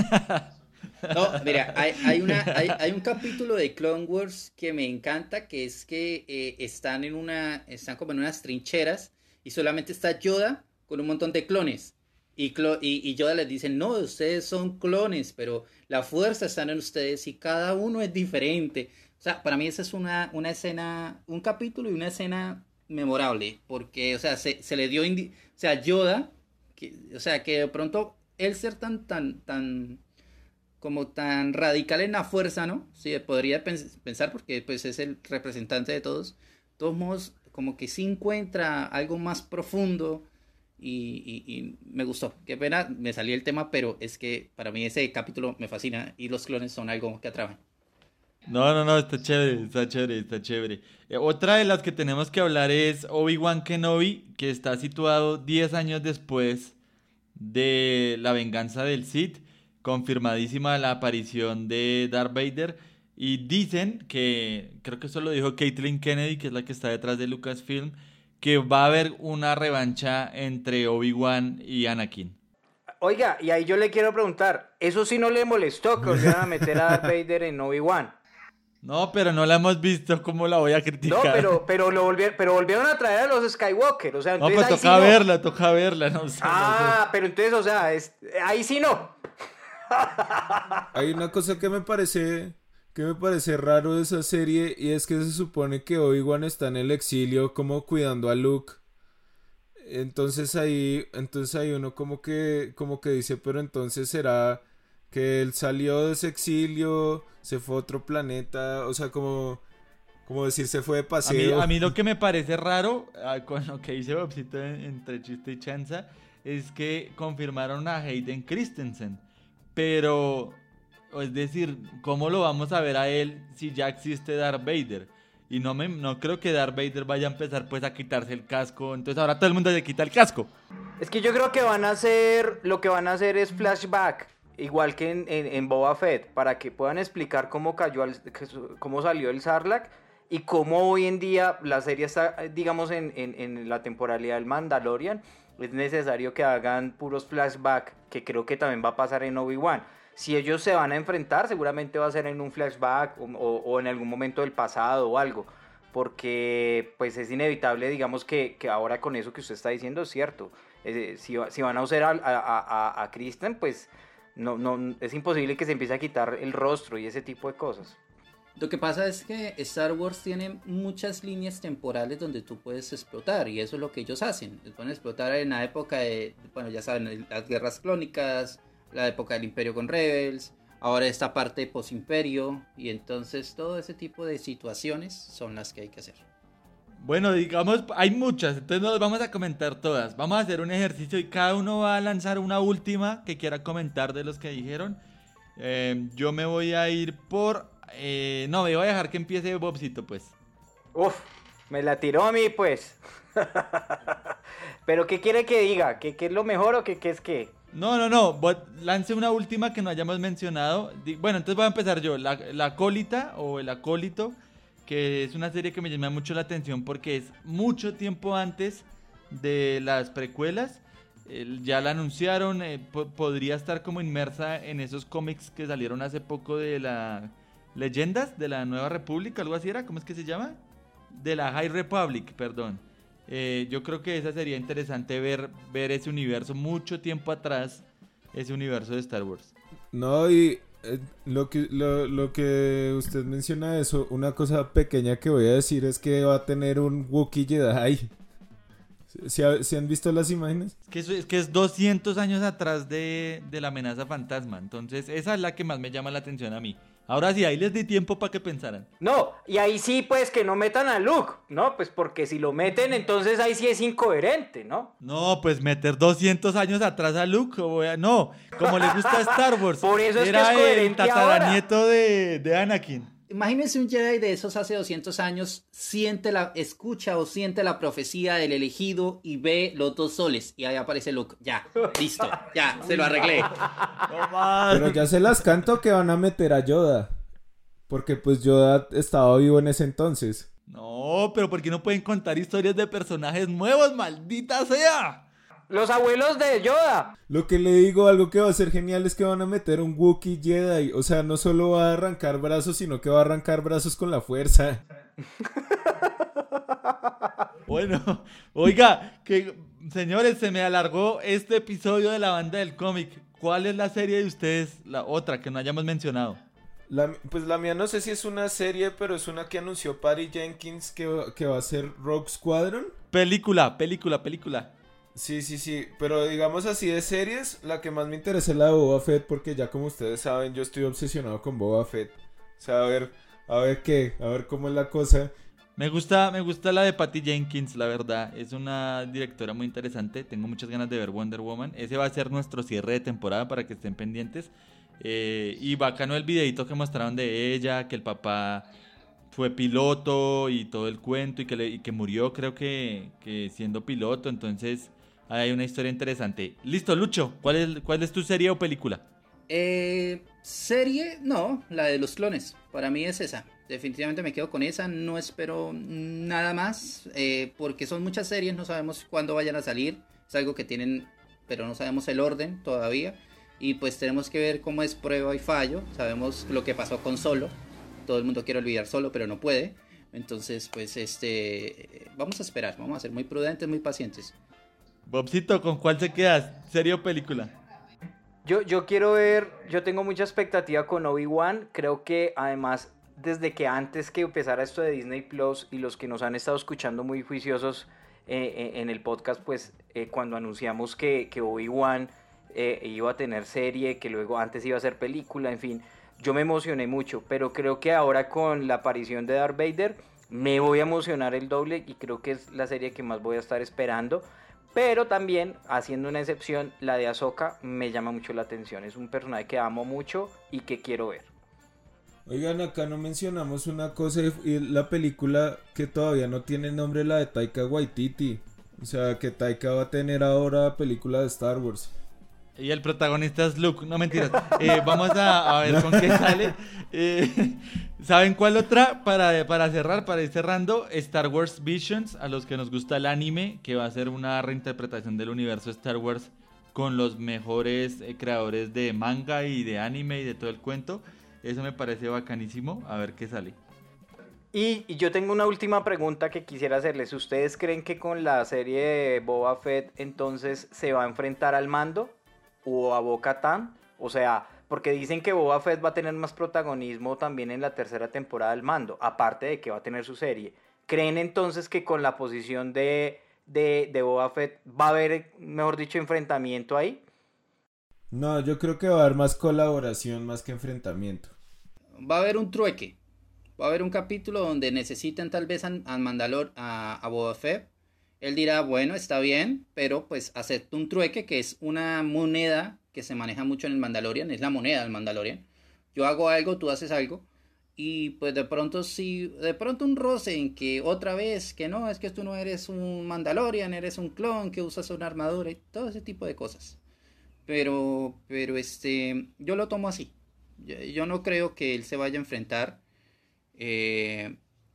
Speaker 5: No, mira, hay, hay, una, hay, hay un capítulo de Clone Wars que me encanta, que es que eh, están en una, están como en unas trincheras y solamente está Yoda con un montón de clones. Y, Clo- y, y Yoda les dice, no, ustedes son clones, pero la fuerza está en ustedes y cada uno es diferente. O sea, para mí esa es una, una escena, un capítulo y una escena memorable, porque, o sea, se, se le dio, indi- o sea, Yoda, que, o sea, que de pronto él ser tan, tan, tan, como tan radical en la fuerza, ¿no? Sí, podría pens- pensar, porque pues es el representante de todos. De todos modos, como que sí encuentra algo más profundo. Y, y, y me gustó, qué pena, me salió el tema, pero es que para mí ese capítulo me fascina y los clones son algo que atraen.
Speaker 1: No, no, no, está chévere, está chévere, está chévere. Eh, otra de las que tenemos que hablar es Obi-Wan Kenobi, que está situado diez años después de la venganza del Sith, confirmadísima la aparición de Darth Vader, y dicen que, creo que eso lo dijo Kathleen Kennedy, que es la que está detrás de Lucasfilm, que va a haber una revancha entre Obi-Wan y Anakin.
Speaker 2: Oiga, y ahí yo le quiero preguntar, ¿eso sí no le molestó que volvieran a meter a Darth Vader en Obi-Wan?
Speaker 1: No, pero no la hemos visto, ¿cómo la voy a criticar?
Speaker 2: No, pero, pero, lo volvieron, pero volvieron a traer a los Skywalker, o sea,
Speaker 1: no,
Speaker 2: entonces
Speaker 1: pues
Speaker 2: ahí
Speaker 1: toca
Speaker 2: sí
Speaker 1: verla,
Speaker 2: no.
Speaker 1: toca verla, no sé.
Speaker 2: Ah,
Speaker 1: no sé.
Speaker 2: pero entonces, o sea, es, ahí sí no.
Speaker 4: Hay una cosa que me parece... que me parece raro de esa serie, y es que se supone que Obi-Wan está en el exilio como cuidando a Luke. Entonces ahí, entonces ahí uno como que, como que dice, pero entonces será que él salió de ese exilio, se fue a otro planeta, o sea, como, como decir, se fue de paseo.
Speaker 1: A mí, a mí lo que me parece raro, con lo que dice Bobcito entre chiste y chanza, es que confirmaron a Hayden Christensen, pero... es decir, ¿cómo lo vamos a ver a él si ya existe Darth Vader? Y no me no creo que Darth Vader vaya a empezar pues a quitarse el casco. Entonces ahora todo el mundo se quita el casco.
Speaker 2: Es que yo creo que van a hacer, lo que van a hacer es flashback, igual que en, en, en Boba Fett, para que puedan explicar cómo cayó, al, cómo salió el Sarlacc y cómo hoy en día la serie está, digamos, en, en, en la temporalidad del Mandalorian. Es necesario que hagan puros flashback, que creo que también va a pasar en Obi-Wan. Si ellos se van a enfrentar, seguramente va a ser en un flashback o, o, o en algún momento del pasado o algo. Porque pues es inevitable, digamos, que, que ahora con eso que usted está diciendo es cierto. Eh, si, si van a usar a, a, a, a Kristen, pues no, no, es imposible que se empiece a quitar el rostro y ese tipo de cosas.
Speaker 5: Lo que pasa es que Star Wars tiene muchas líneas temporales donde tú puedes explotar, y eso es lo que ellos hacen. Pueden explotar en la época de, bueno, ya saben, las guerras clónicas, la época del Imperio con Rebels, ahora esta parte post-Imperio, y entonces todo ese tipo de situaciones son las que hay que hacer.
Speaker 1: Bueno, digamos, hay muchas, entonces no las vamos a comentar todas. Vamos a hacer un ejercicio y cada uno va a lanzar una última que quiera comentar de los que dijeron. Eh, yo me voy a ir por... Eh, no, me voy a dejar que empiece Bobcito, pues.
Speaker 2: Uf, me la tiró a mí, pues. Pero ¿qué quiere que diga? ¿Qué, qué es lo mejor o qué, qué es qué?
Speaker 1: No, no, no, lance una última que no hayamos mencionado. Bueno, entonces voy a empezar yo. La, la Acólita o El Acólito, que es una serie que me llama mucho la atención porque es mucho tiempo antes de las precuelas. Eh, ya la anunciaron, eh, po- podría estar como inmersa en esos cómics que salieron hace poco de la Leyendas de la Nueva República, algo así era, ¿cómo es que se llama? De la High Republic, perdón. Eh, yo creo que esa sería interesante ver, ver ese universo mucho tiempo atrás, ese universo de Star Wars.
Speaker 4: No, y eh, lo que lo, lo que usted menciona de eso, una cosa pequeña que voy a decir es que va a tener un Wookiee Jedi. ¿Se, ha, ¿se han visto las imágenes?
Speaker 1: Es que, eso, es que es doscientos años atrás de, de la amenaza fantasma, entonces esa es la que más me llama la atención a mí. Ahora sí, ahí les di tiempo para que pensaran.
Speaker 2: No, y ahí sí, pues, que no metan a Luke, ¿no? Pues porque si lo meten, entonces ahí sí es incoherente, ¿no?
Speaker 1: No, pues meter doscientos años atrás a Luke, o a, no, como le gusta a Star Wars.
Speaker 2: Por eso es
Speaker 1: era
Speaker 2: que es coherente
Speaker 1: el tataranieto de, de Anakin.
Speaker 5: Imagínense un Jedi de esos hace doscientos años, siente la, escucha o siente la profecía del elegido y ve los dos soles y ahí aparece Luke. Ya, listo, ya, se lo arreglé.
Speaker 1: No,
Speaker 4: pero ya se las canto que van a meter a Yoda. Porque pues Yoda estaba vivo en ese entonces.
Speaker 1: No, pero ¿por qué no pueden contar historias de personajes nuevos, maldita sea?
Speaker 2: Los abuelos de Yoda.
Speaker 4: Lo que le digo, algo que va a ser genial es que van a meter un Wookiee Jedi. O sea, no solo va a arrancar brazos, sino que va a arrancar brazos con la fuerza.
Speaker 1: Bueno, oiga, que señores, se me alargó este episodio de la banda del cómic. ¿Cuál es la serie de ustedes? La otra que no hayamos mencionado.
Speaker 4: La, pues la mía no sé si es una serie, pero es una que anunció Patty Jenkins que, que va a ser Rogue Squadron.
Speaker 1: Película, película, película.
Speaker 4: Sí, sí, sí, pero digamos así de series, la que más me interesa es la de Boba Fett, porque ya como ustedes saben, yo estoy obsesionado con Boba Fett. O sea, a ver, a ver qué, a ver cómo es la cosa.
Speaker 1: Me gusta, me gusta la de Patty Jenkins, la verdad, es una directora muy interesante, tengo muchas ganas de ver Wonder Woman. Ese va a ser nuestro cierre de temporada para que estén pendientes. Eh, y bacano el videito que mostraron de ella, que el papá fue piloto y todo el cuento y que, le, y que murió creo que, que siendo piloto, entonces hay una historia interesante. Listo, Lucho, ¿cuál es, cuál es tu serie o película?
Speaker 5: Eh, serie, no, la de los clones, para mí es esa, definitivamente me quedo con esa, no espero nada más, eh, porque son muchas series, no sabemos cuándo vayan a salir, es algo que tienen, pero no sabemos el orden todavía, y pues tenemos que ver cómo es prueba y fallo, sabemos lo que pasó con Solo, todo el mundo quiere olvidar Solo, pero no puede, entonces pues este, vamos a esperar, vamos a ser muy prudentes, muy pacientes.
Speaker 1: Bobcito, ¿con cuál se quedas? ¿Serie o película?
Speaker 2: Yo, yo quiero ver, yo tengo mucha expectativa con Obi-Wan, creo que además desde que antes que empezara esto de Disney Plus y los que nos han estado escuchando muy juiciosos eh, en el podcast, pues eh, cuando anunciamos que, que Obi-Wan eh, iba a tener serie, que luego antes iba a ser película, en fin, yo me emocioné mucho, pero creo que ahora con la aparición de Darth Vader me voy a emocionar el doble y creo que es la serie que más voy a estar esperando. Pero también, haciendo una excepción, la de Ahsoka me llama mucho la atención. Es un personaje que amo mucho y que quiero ver.
Speaker 4: Oigan, acá no mencionamos una cosa, y la película que todavía no tiene nombre, la de Taika Waititi. O sea, que Taika va a tener ahora película de Star Wars.
Speaker 1: Y el protagonista es Luke, no mentiras. Eh, vamos a, a ver con qué sale. Eh, ¿Saben cuál otra? Para, para cerrar, para ir cerrando, Star Wars Visions, a los que nos gusta el anime, que va a ser una reinterpretación del universo Star Wars con los mejores eh, creadores de manga y de anime y de todo el cuento. Eso me parece bacanísimo, a ver qué sale.
Speaker 2: Y, y yo tengo una última pregunta que quisiera hacerles. ¿Ustedes creen que con la serie de Boba Fett entonces se va a enfrentar al Mando o a Bo-Katan? O sea, porque dicen que Boba Fett va a tener más protagonismo también en la tercera temporada del Mando, aparte de que va a tener su serie. ¿Creen entonces que con la posición de, de, de Boba Fett va a haber, mejor dicho, enfrentamiento ahí?
Speaker 4: No, yo creo que va a haber más colaboración más que enfrentamiento.
Speaker 5: Va a haber un trueque. Va a haber un capítulo donde necesiten tal vez a, a Mandalor, a, a Boba Fett. Él dirá, bueno, está bien, pero pues acepto un trueque, que es una moneda que se maneja mucho en el Mandalorian, es la moneda del Mandalorian. Yo hago algo, tú haces algo, y pues de pronto si, de pronto un roce en que otra vez, que no, es que tú no eres un Mandalorian, eres un clon que usas una armadura y todo ese tipo de cosas. Pero, pero este, yo lo tomo así. Yo, yo no creo que él se vaya a enfrentar. Eh...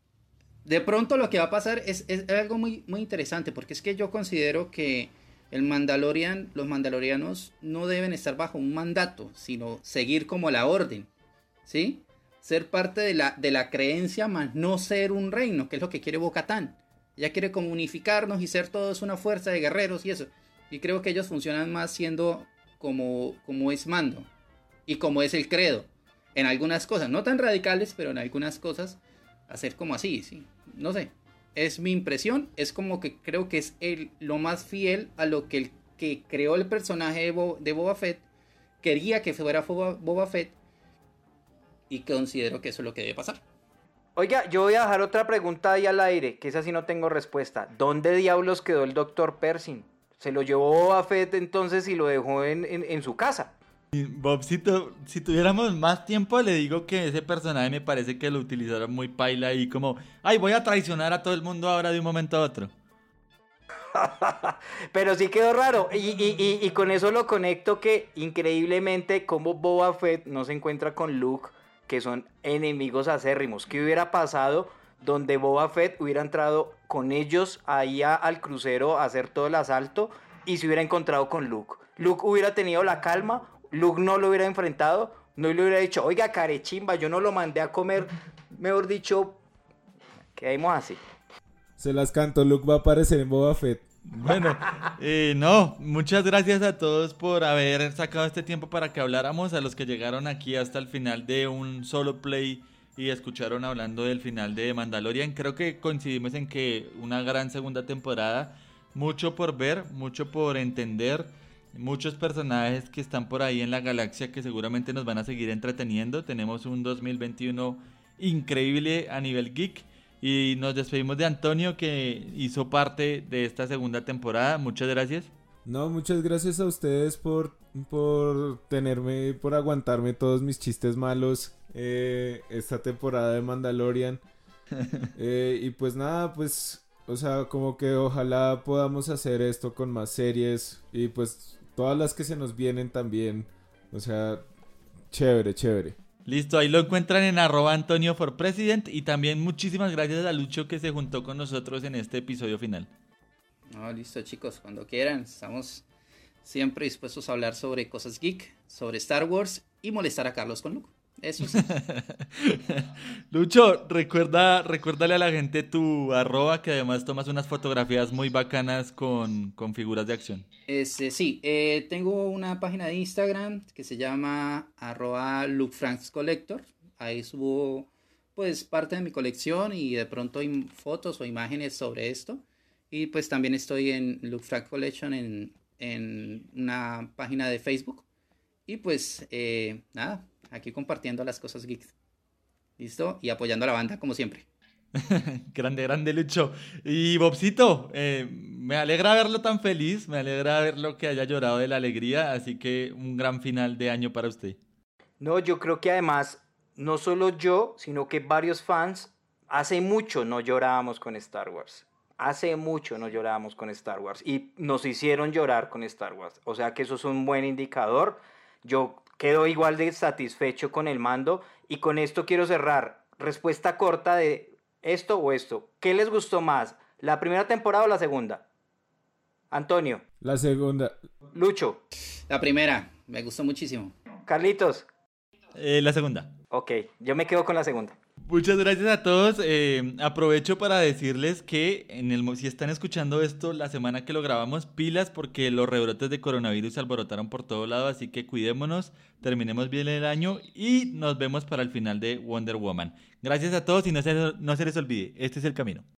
Speaker 5: De pronto lo que va a pasar es, es algo muy, muy interesante, porque es que yo considero que el Mandalorian, los mandalorianos no deben estar bajo un mandato, sino seguir como la orden, ¿sí? ser parte de la, de la creencia, más no ser un reino, que es lo que quiere Bo-Katan. Ella quiere como unificarnos y ser todos una fuerza de guerreros y eso. Y creo que ellos funcionan más siendo como, como es Mando y como es el credo. En algunas cosas, no tan radicales, pero en algunas cosas, hacer como así, sí. No sé, es mi impresión. Es como que creo que es el, lo más fiel a lo que el que creó el personaje de, Bo, de Boba Fett quería que fuera Boba, Boba Fett. Y considero que eso es lo que debe pasar.
Speaker 2: Oiga, yo voy a dejar otra pregunta ahí al aire, que esa sí no tengo respuesta. ¿Dónde diablos quedó el doctor Pershing? ¿Se lo llevó Boba Fett entonces y lo dejó en, en, en su casa?
Speaker 1: Bobcito, si tuviéramos más tiempo, le digo que ese personaje me parece que lo utilizaron muy paila y como, ay, voy a traicionar a todo el mundo ahora de un momento a otro.
Speaker 2: Pero sí quedó raro y, y, y, y con eso lo conecto que increíblemente como Boba Fett no se encuentra con Luke, que son enemigos acérrimos. ¿Qué hubiera pasado donde Boba Fett hubiera entrado con ellos ahí a, al crucero a hacer todo el asalto y se hubiera encontrado con Luke? Luke hubiera tenido la calma, Luke no lo hubiera enfrentado, no le hubiera dicho, oiga, carechimba, yo no lo mandé a comer, mejor dicho, quedemos así.
Speaker 4: Se las canto, Luke va a aparecer en Boba Fett.
Speaker 1: Bueno, eh, no, muchas gracias a todos por haber sacado este tiempo para que habláramos, a los que llegaron aquí hasta el final de un solo play y escucharon hablando del final de Mandalorian. Creo que coincidimos en que una gran segunda temporada, mucho por ver, mucho por entender, muchos personajes que están por ahí en la galaxia que seguramente nos van a seguir entreteniendo. Tenemos un dos mil veintiuno increíble a nivel geek. Y nos despedimos de Antonio, que hizo parte de esta segunda temporada. Muchas gracias.
Speaker 4: No, muchas gracias a ustedes por, por tenerme, por aguantarme todos mis chistes malos eh, esta temporada de Mandalorian. eh, y pues nada, pues, o sea, como que ojalá podamos hacer esto con más series y pues todas las que se nos vienen también. O sea, chévere, chévere.
Speaker 1: Listo, ahí lo encuentran en arroba Antonio for President. Y también muchísimas gracias a Lucho que se juntó con nosotros en este episodio final.
Speaker 5: No, listo chicos, cuando quieran, estamos siempre dispuestos a hablar sobre cosas geek, sobre Star Wars y molestar a Carlos con Luke. Eso sí.
Speaker 1: Lucho, recuerda, recuérdale a la gente tu arroba, que además tomas unas fotografías muy bacanas con, con figuras de acción.
Speaker 5: Este, sí, eh, tengo una página de Instagram que se llama arroba LukeFranksCollector. Ahí subo pues parte de mi colección y de pronto hay fotos o imágenes sobre esto. Y pues también estoy en Luke Frank Collection en, en una página de Facebook. Y pues eh, nada, aquí compartiendo las cosas geeks. ¿Listo? Y apoyando a la banda como siempre.
Speaker 1: Grande, grande Lucho. Y Bobcito, eh, me alegra verlo tan feliz, me alegra verlo que haya llorado de la alegría, así que un gran final de año para usted.
Speaker 2: No, yo creo que además, no solo yo, sino que varios fans, hace mucho no llorábamos con Star Wars. Hace mucho no llorábamos con Star Wars y nos hicieron llorar con Star Wars. O sea que eso es un buen indicador. Yo quedo igual de satisfecho con el Mando y con esto quiero cerrar. Respuesta corta de esto o esto. ¿Qué les gustó más? ¿La primera temporada o la segunda? Antonio.
Speaker 4: La segunda.
Speaker 2: Lucho.
Speaker 5: La primera. Me gustó muchísimo.
Speaker 2: Carlitos.
Speaker 1: Eh, la segunda.
Speaker 2: Ok, yo me quedo con la segunda.
Speaker 1: Muchas gracias a todos. Eh, aprovecho para decirles que en el, si están escuchando esto la semana que lo grabamos, pilas porque los rebrotes de coronavirus se alborotaron por todo lado, así que cuidémonos, terminemos bien el año y nos vemos para el final de Wonder Woman. Gracias a todos y no se, no se les olvide, este es el camino.